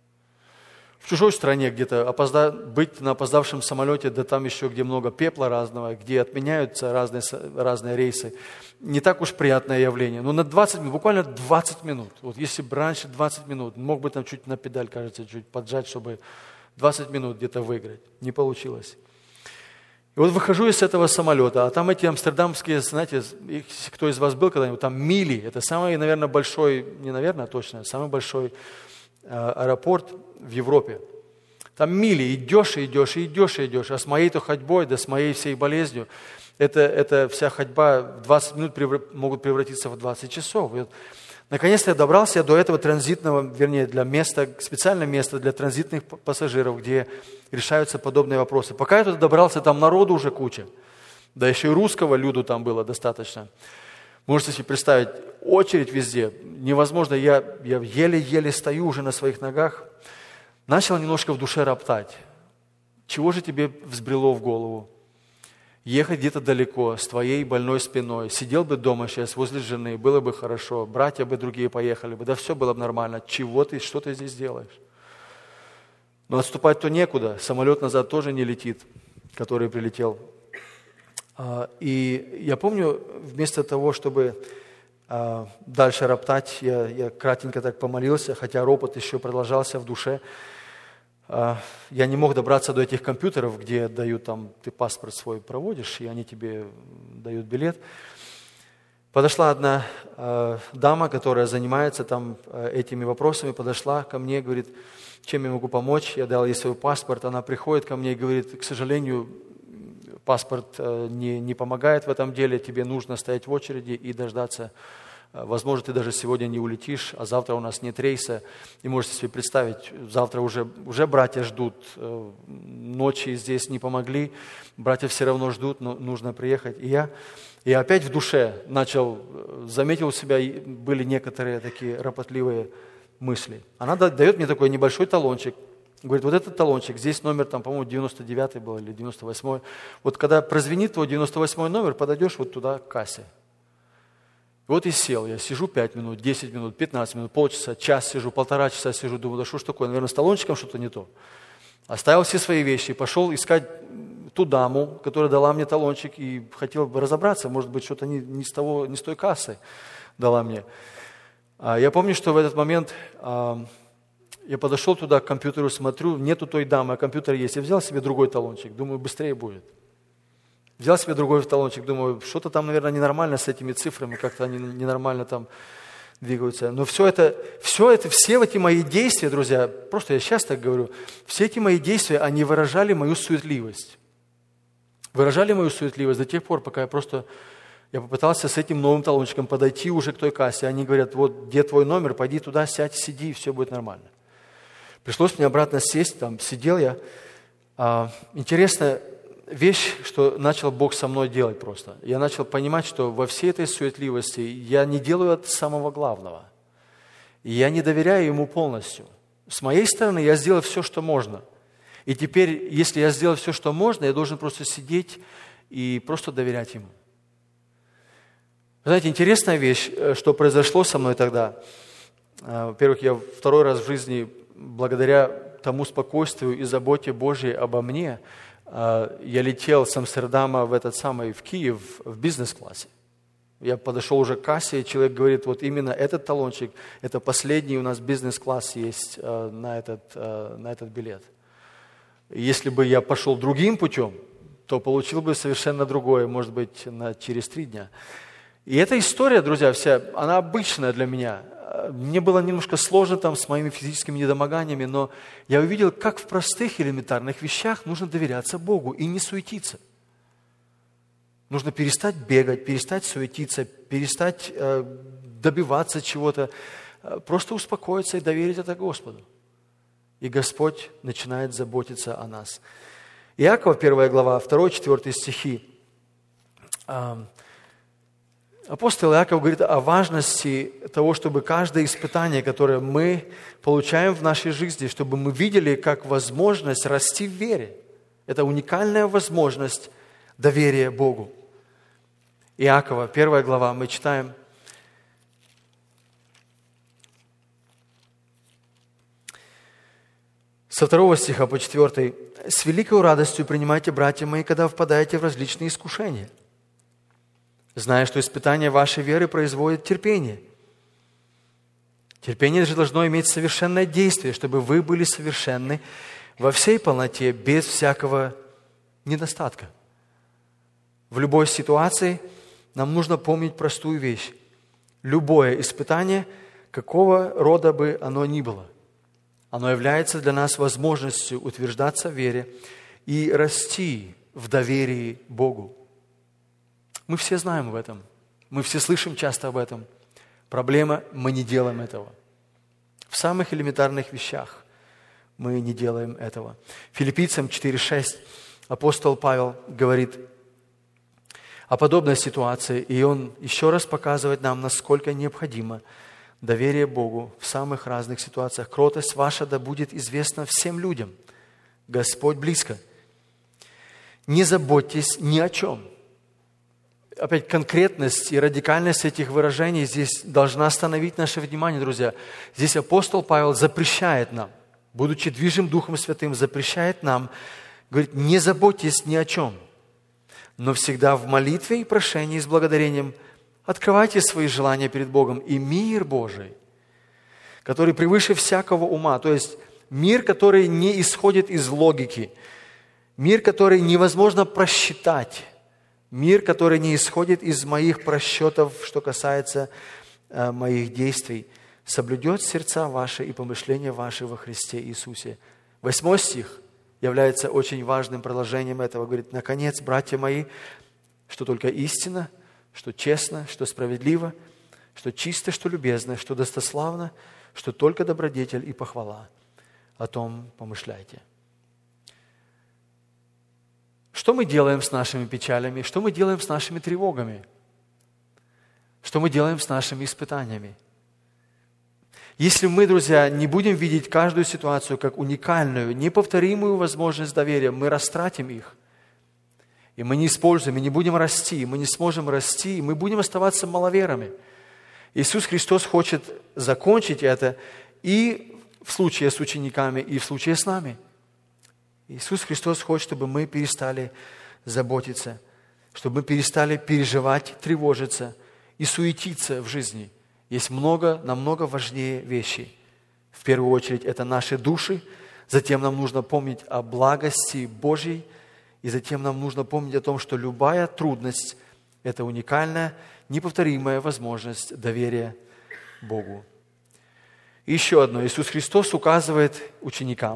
В чужой стране где-то опозда... быть на опоздавшем самолете, да там еще где много пепла разного, где отменяются разные, разные рейсы, не так уж приятное явление. Но на двадцать минут, буквально двадцать минут. Вот если бы раньше двадцать минут, мог бы там чуть на педаль, кажется, чуть поджать, чтобы двадцать минут где-то выиграть. Не получилось. И вот выхожу из этого самолета, а там эти амстердамские, знаете, кто из вас был когда-нибудь, там мили, это самый, наверное, большой, не наверное, точно, самый большой аэропорт в Европе. Там мили, идешь, и идешь, и идешь, и идешь, а с моей-то ходьбой, да с моей всей болезнью, это, это вся ходьба в двадцать минут превра- могут превратиться в двадцать часов. И вот, наконец-то я добрался до этого транзитного, вернее, для места, специальное место для транзитных пассажиров, где решаются подобные вопросы. Пока я туда добрался, там народу уже куча. Да еще и русского люду там было достаточно. Можете себе представить, очередь везде. Невозможно, я, я еле-еле стою уже на своих ногах. Начал немножко в душе роптать. Чего же тебе взбрело в голову? Ехать где-то далеко, с твоей больной спиной. Сидел бы дома сейчас возле жены, было бы хорошо. Братья бы другие поехали бы, да все было бы нормально. Чего ты, что ты здесь делаешь? Но отступать-то некуда. Самолет назад тоже не летит, который прилетел. И я помню, вместо того, чтобы дальше роптать, я, я кратенько так помолился, хотя ропот еще продолжался в душе. Я не мог добраться до этих компьютеров, где дают там, ты паспорт свой проводишь, и они тебе дают билет. Подошла одна э, дама, которая занимается там э, этими вопросами, подошла ко мне, говорит, чем я могу помочь? Я дал ей свой паспорт, она приходит ко мне и говорит, к сожалению, паспорт э, не, не помогает в этом деле, тебе нужно стоять в очереди и дождаться. Возможно, ты даже сегодня не улетишь, а завтра у нас нет рейса. И можете себе представить, завтра уже, уже братья ждут, ночи здесь не помогли, братья все равно ждут, но нужно приехать. И я, я опять в душе начал, заметил у себя, были некоторые такие ропотливые мысли. Она дает мне такой небольшой талончик, говорит, вот этот талончик, здесь номер, там, по-моему, девяносто девятый был или девяносто восьмой. Вот когда прозвенит твой девяносто восьмой номер, подойдешь вот туда к кассе. Вот и сел, я сижу пять минут, десять минут, пятнадцать минут, полчаса, час сижу, полтора часа сижу, думаю, да что ж такое, наверное, с талончиком что-то не то. Оставил все свои вещи, пошел искать ту даму, которая дала мне талончик, и хотел бы разобраться, может быть, что-то не, не, с того, не с той кассы дала мне. Я помню, что в этот момент я подошел туда к компьютеру, смотрю, нету той дамы, а компьютер есть, я взял себе другой талончик, думаю, быстрее будет. Взял себе другой талончик, думаю, что-то там, наверное, ненормально с этими цифрами, как-то они ненормально там двигаются. Но все это, все это, все эти мои действия, друзья, просто я сейчас так говорю, все эти мои действия, они выражали мою суетливость. Выражали мою суетливость до тех пор, пока я просто, я попытался с этим новым талончиком подойти уже к той кассе. Они говорят, вот где твой номер, пойди туда, сядь, сиди, и все будет нормально. Пришлось мне обратно сесть, там сидел я. А, интересно, вещь, что начал Бог со мной делать просто. Я начал понимать, что во всей этой суетливости я не делаю от самого главного. И я не доверяю Ему полностью. С моей стороны я сделал все, что можно. И теперь, если я сделал все, что можно, я должен просто сидеть и просто доверять Ему. Знаете, интересная вещь, что произошло со мной тогда. Во-первых, я второй раз в жизни, благодаря тому спокойствию и заботе Божьей обо мне, я летел с Амстердама в этот самый, в Киев в бизнес-классе. Я подошел уже к кассе, и человек говорит, вот именно этот талончик, это последний у нас бизнес-класс есть на этот, на этот билет. Если бы я пошел другим путем, то получил бы совершенно другое, может быть, на, через три дня. И эта история, друзья, вся, она обычная для меня. Мне было немножко сложно там с моими физическими недомоганиями, но я увидел, как в простых элементарных вещах нужно доверяться Богу и не суетиться. Нужно перестать бегать, перестать суетиться, перестать э, добиваться чего-то, э, просто успокоиться и доверить это Господу. И Господь начинает заботиться о нас. Иакова, первая глава, второй-четвёртый стихи. Э, Апостол Иаков говорит о важности того, чтобы каждое испытание, которое мы получаем в нашей жизни, чтобы мы видели как возможность расти в вере. Это уникальная возможность доверия Богу. Иакова, первая глава, мы читаем. Со второго стиха по четвертый. «С великой радостью принимайте, братья мои, когда впадаете в различные искушения, зная, что испытание вашей веры производит терпение. Терпение же должно иметь совершенное действие, чтобы вы были совершенны во всей полноте, без всякого недостатка». В любой ситуации нам нужно помнить простую вещь. Любое испытание, какого рода бы оно ни было, оно является для нас возможностью утверждаться в вере и расти в доверии Богу. Мы все знаем об этом. Мы все слышим часто об этом. Проблема – мы не делаем этого. В самых элементарных вещах мы не делаем этого. Филиппийцам четыре шесть апостол Павел говорит о подобной ситуации, и он еще раз показывает нам, насколько необходимо доверие Богу в самых разных ситуациях. Кротость ваша да будет известна всем людям. Господь близко. Не заботьтесь ни о чем. Опять конкретность и радикальность этих выражений здесь должна остановить наше внимание, друзья. Здесь апостол Павел запрещает нам, будучи движим Духом Святым, запрещает нам, говорит, не заботьтесь ни о чем, но всегда в молитве и прошении с благодарением открывайте свои желания перед Богом, и мир Божий, который превыше всякого ума, то есть мир, который не исходит из логики, мир, который невозможно просчитать, мир, который не исходит из моих просчетов, что касается э, моих действий, соблюдет сердца ваши и помышления ваши во Христе Иисусе. Восьмой стих является очень важным продолжением этого. Говорит, наконец, братья мои, что только истина, что честно, что справедливо, что чисто, что любезно, что достославно, что только добродетель и похвала. О том помышляйте. Что мы делаем с нашими печалями? Что мы делаем с нашими тревогами? Что мы делаем с нашими испытаниями? Если мы, друзья, не будем видеть каждую ситуацию как уникальную, неповторимую возможность доверия, мы растратим их. И мы не используем, и не будем расти, и мы не сможем расти, и мы будем оставаться маловерами. Иисус Христос хочет закончить это и в случае с учениками, и в случае с нами. Иисус Христос хочет, чтобы мы перестали заботиться, чтобы мы перестали переживать, тревожиться и суетиться в жизни. Есть много, намного важнее вещей. В первую очередь, это наши души. Затем нам нужно помнить о благости Божьей. И затем нам нужно помнить о том, что любая трудность – это уникальная, неповторимая возможность доверия Богу. И еще одно. Иисус Христос указывает ученикам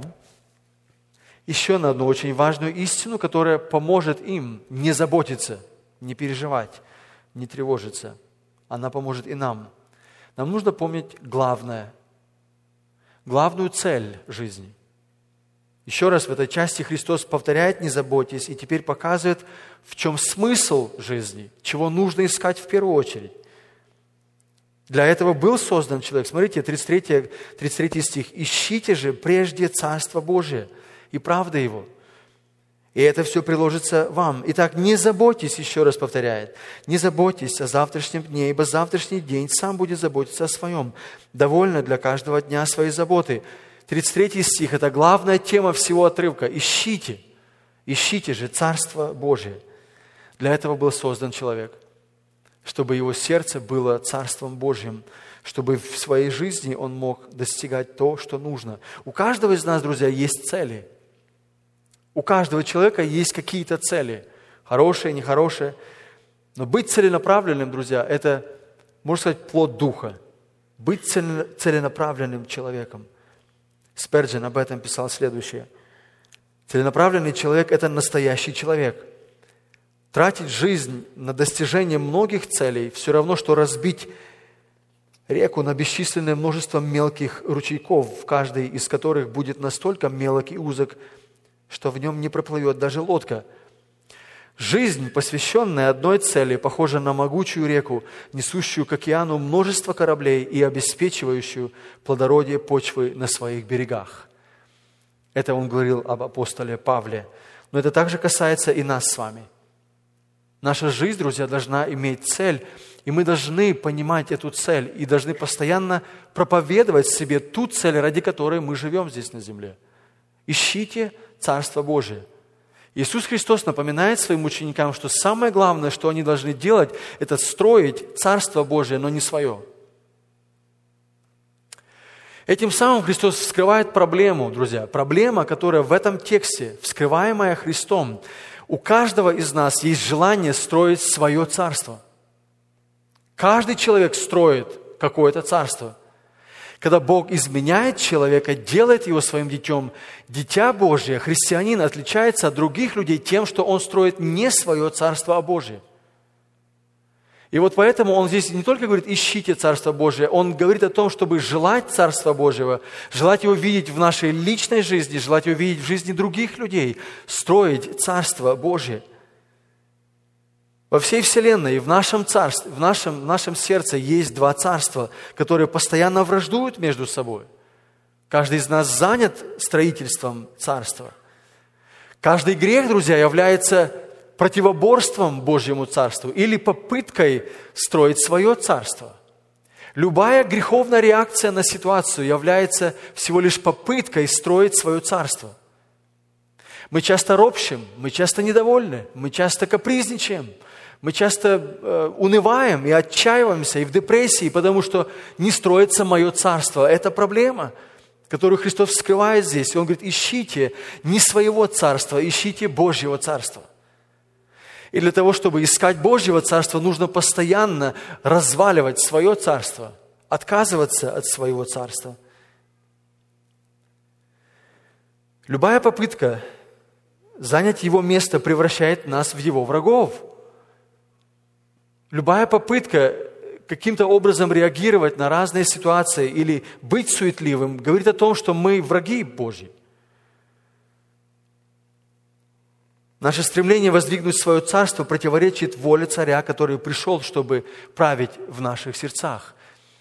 еще на одну очень важную истину, которая поможет им не заботиться, не переживать, не тревожиться. Она поможет и нам. Нам нужно помнить главное, главную цель жизни. Еще раз в этой части Христос повторяет «не заботьтесь» и теперь показывает, в чем смысл жизни, чего нужно искать в первую очередь. Для этого был создан человек. Смотрите, тридцать третий, тридцать третий стих. «Ищите же прежде Царство Божие и правда Его, и это все приложится вам. Итак, не заботьтесь», еще раз повторяет, «не заботьтесь о завтрашнем дне, ибо завтрашний день сам будет заботиться о своем. Довольно для каждого дня своей заботы». тридцать третий стих – это главная тема всего отрывка. «Ищите, ищите же Царство Божие». Для этого был создан человек, чтобы его сердце было Царством Божьим, чтобы в своей жизни он мог достигать то, что нужно. У каждого из нас, друзья, есть цели. У каждого человека есть какие-то цели, хорошие, нехорошие. Но быть целенаправленным, друзья, это, можно сказать, плод Духа. Быть целенаправленным человеком. Спержен об этом писал следующее. Целенаправленный человек – это настоящий человек. Тратить жизнь на достижение многих целей все равно, что разбить реку на бесчисленное множество мелких ручейков, в каждой из которых будет настолько мелок и узок, что в нем не проплывет даже лодка. Жизнь, посвященная одной цели, похожа на могучую реку, несущую к океану множество кораблей и обеспечивающую плодородие почвы на своих берегах. Это он говорил об апостоле Павле. Но это также касается и нас с вами. Наша жизнь, друзья, должна иметь цель, и мы должны понимать эту цель, и должны постоянно проповедовать себе ту цель, ради которой мы живем здесь на земле. Ищите Царство Божие. Иисус Христос напоминает своим ученикам, что самое главное, что они должны делать, это строить Царство Божие, но не свое. Этим самым Христос вскрывает проблему, друзья. Проблема, которая в этом тексте, вскрываемая Христом, У каждого из нас есть желание строить свое царство. Каждый человек строит какое-то царство. Когда Бог изменяет человека, делает его своим детем, дитя Божье, христианин, отличается от других людей тем, что он строит не свое царство, а Божье. И вот поэтому он здесь не только говорит «ищите Царство Божие», он говорит о том, чтобы желать Царства Божьего, желать его видеть в нашей личной жизни, желать его видеть в жизни других людей, строить Царство Божье. Во всей Вселенной, в нашем царстве, в нашем, в нашем сердце есть два царства, которые постоянно враждуют между собой. Каждый из нас занят строительством царства. Каждый грех, друзья, является противоборством Божьему царству или попыткой строить свое царство. Любая греховная реакция на ситуацию является всего лишь попыткой строить свое царство. Мы часто ропщим, мы часто недовольны, мы часто капризничаем, мы часто э, унываем и отчаиваемся, и в депрессии, потому что не строится мое царство. Это проблема, которую Христос вскрывает здесь. Он говорит, ищите не своего царства, ищите Божьего царства. И для того, чтобы искать Божьего царства, нужно постоянно разваливать свое царство, отказываться от своего царства. Любая попытка занять его место превращает нас в его врагов. Любая попытка каким-то образом реагировать на разные ситуации или быть суетливым говорит о том, что мы враги Божьи. Наше стремление воздвигнуть свое царство противоречит воле царя, который пришел, чтобы править в наших сердцах.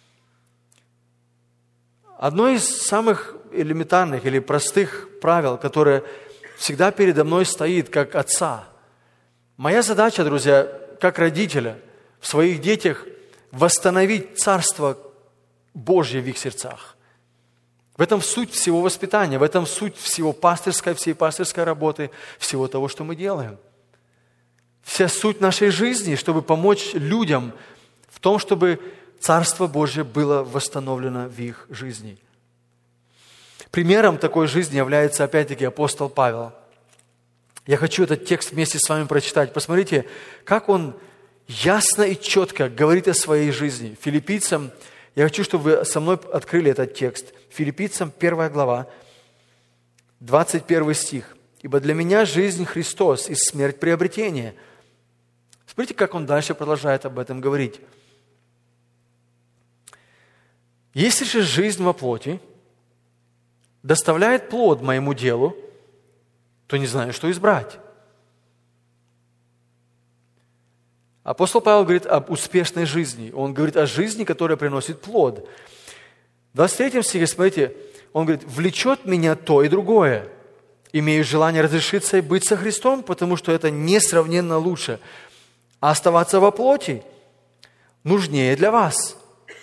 Одно из самых элементарных или простых правил, которое всегда передо мной стоит как отца. Моя задача, друзья, как родителя, в своих детях восстановить Царство Божье в их сердцах. В этом суть всего воспитания, в этом суть всего пастырской, всей пастырской работы, всего того, что мы делаем. Вся суть нашей жизни, чтобы помочь людям в том, чтобы Царство Божье было восстановлено в их жизни. Примером такой жизни является, опять-таки, апостол Павел. Я хочу этот текст вместе с вами прочитать. Посмотрите, как он ясно и четко говорит о своей жизни. Филиппийцам, я хочу, чтобы вы со мной открыли этот текст. Филиппийцам, первая глава, двадцать первый стих. «Ибо для меня жизнь Христос и смерть приобретение». Смотрите, как он дальше продолжает об этом говорить. «Если же жизнь во плоти доставляет плод моему делу, то не знаю, что избрать». Апостол Павел говорит об успешной жизни. Он говорит о жизни, которая приносит плод. В двадцать третьем стихе, смотрите, он говорит, «Влечет меня то и другое. Имею желание разрешиться и быть со Христом, потому что это несравненно лучше. А оставаться во плоти нужнее для вас.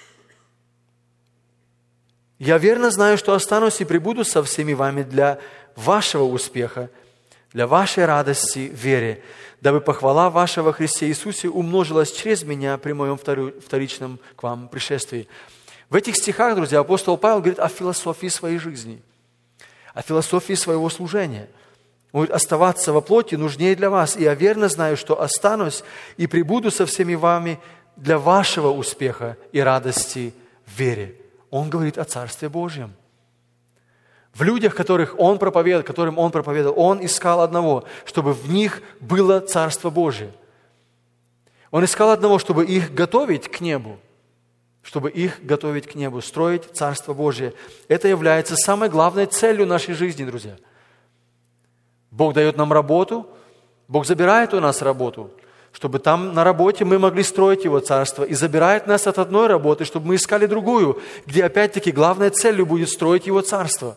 Я верно знаю, что останусь и пребуду со всеми вами для вашего успеха, для вашей радости в вере, дабы похвала ваша во Христе Иисусе умножилась через меня при моем вторичном к вам пришествии». В этих стихах, друзья, апостол Павел говорит о философии своей жизни, о философии своего служения. Он говорит, оставаться во плоти нужнее для вас, и я верно знаю, что останусь и пребуду со всеми вами для вашего успеха и радости в вере. Он говорит о Царстве Божьем. В людях, которых он проповедовал, которым он проповедовал, он искал одного, чтобы в них было Царство Божие. Он искал одного, чтобы их готовить к небу, чтобы их готовить к небу, строить Царство Божие. Это является самой главной целью нашей жизни, друзья. Бог дает нам работу, Бог забирает у нас работу, чтобы там на работе мы могли строить Его Царство, и забирает нас от одной работы, чтобы мы искали другую, где опять-таки главной целью будет строить Его Царство.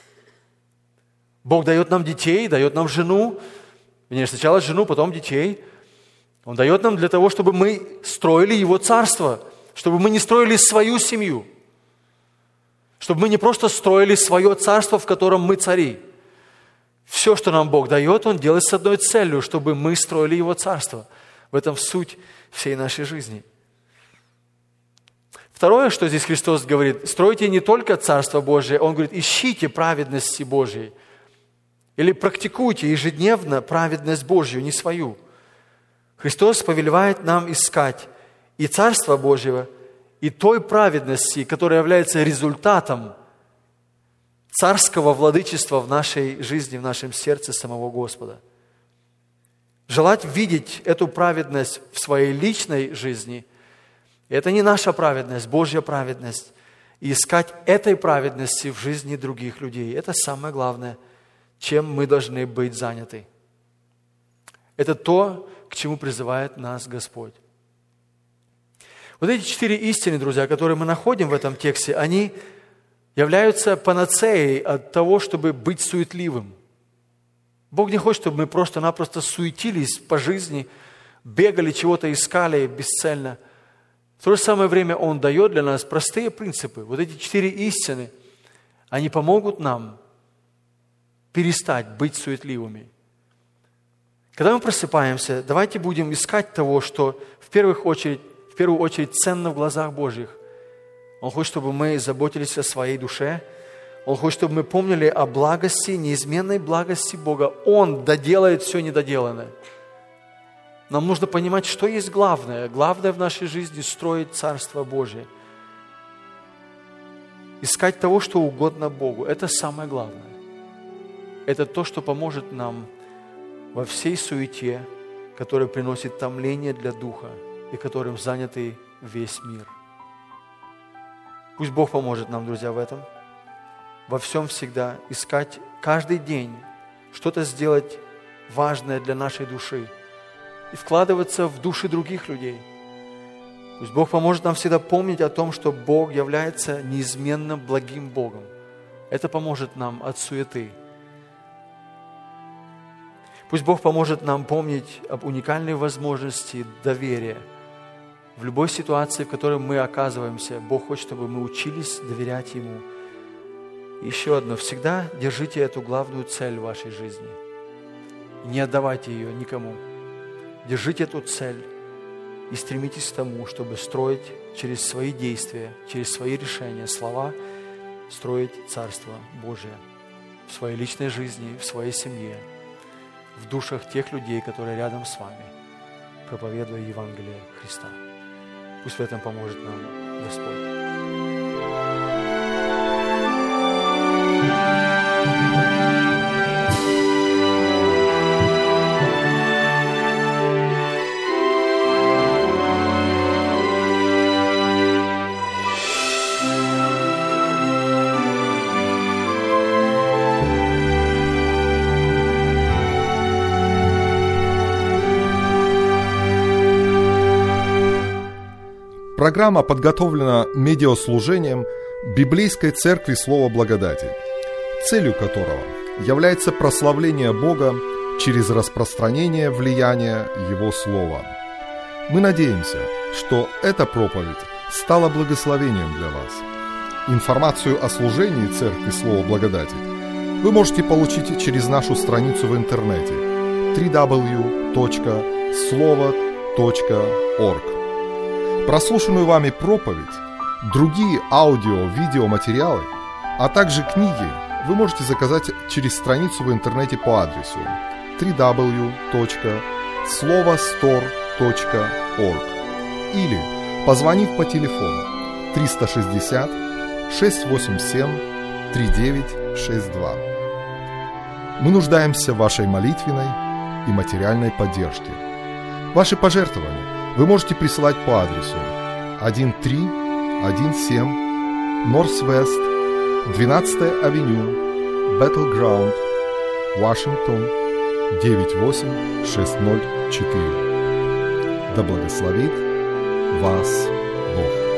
Бог дает нам детей, дает нам жену, вернее, сначала жену, потом детей. Он дает нам для того, чтобы мы строили Его Царство, чтобы мы не строили свою семью, чтобы мы не просто строили свое царство, в котором мы цари. Все, что нам Бог дает, Он делает с одной целью, чтобы мы строили Его Царство. В этом суть всей нашей жизни. Второе, что здесь Христос говорит, стройте не только Царство Божие, Он говорит, ищите праведности Божьей. Или практикуйте ежедневно праведность Божью, не свою. Христос повелевает нам искать и Царство Божьего, и той праведности, которая является результатом царского владычества в нашей жизни, в нашем сердце самого Господа. Желать видеть эту праведность в своей личной жизни – это не наша праведность, Божья праведность. И искать этой праведности в жизни других людей – это самое главное, чем мы должны быть заняты. Это то, к чему призывает нас Господь. Вот эти четыре истины, друзья, которые мы находим в этом тексте, они являются панацеей от того, чтобы быть суетливым. Бог не хочет, чтобы мы просто-напросто суетились по жизни, бегали, чего-то искали бесцельно. В то же самое время Он дает для нас простые принципы. Вот эти четыре истины, они помогут нам перестать быть суетливыми. Когда мы просыпаемся, давайте будем искать того, что в первую очередь, в первую очередь ценно в глазах Божьих. Он хочет, чтобы мы заботились о своей душе. Он хочет, чтобы мы помнили о благости, неизменной благости Бога. Он доделает все недоделанное. Нам нужно понимать, что есть главное. Главное в нашей жизни – строить Царство Божие. Искать того, что угодно Богу. Это самое главное. Это то, что поможет нам во всей суете, которая приносит томление для духа и которым занятый весь мир. Пусть Бог поможет нам, друзья, в этом. Во всем всегда искать каждый день что-то сделать важное для нашей души и вкладываться в души других людей. Пусть Бог поможет нам всегда помнить о том, что Бог является неизменно благим Богом. Это поможет нам от суеты. Пусть Бог поможет нам помнить об уникальной возможности доверия. В любой ситуации, в которой мы оказываемся, Бог хочет, чтобы мы учились доверять Ему. И еще одно. Всегда держите эту главную цель в вашей жизни. Не отдавайте ее никому. Держите эту цель и стремитесь к тому, чтобы строить через свои действия, через свои решения, слова, строить Царство Божие в своей личной жизни, в своей семье, в душах тех людей, которые рядом с вами, проповедуя Евангелие Христа. Пусть в этом поможет нам Господь. Программа подготовлена медиаслужением Библейской Церкви Слова Благодати, целью которого является прославление Бога через распространение влияния Его Слова. Мы надеемся, что эта проповедь стала благословением для вас. Информацию о служении Церкви Слова Благодати вы можете получить через нашу страницу в интернете дабл ю дабл ю дабл ю точка слово точка орг. Прослушанную вами проповедь, другие аудио-видеоматериалы, а также книги вы можете заказать через страницу в интернете по адресу дабл ю дабл ю дабл ю точка слово стор точка орг или позвонив по телефону триста шестьдесят шестьсот восемьдесят семь тридцать девять шестьдесят два. Мы нуждаемся в вашей молитвенной и материальной поддержке. Ваши пожертвования вы можете присылать по адресу тысяча триста семнадцать Норс-Вест, двенадцатая авеню, Battleground, Вашингтон, девять восемь шесть ноль четыре. Да благословит вас Бог.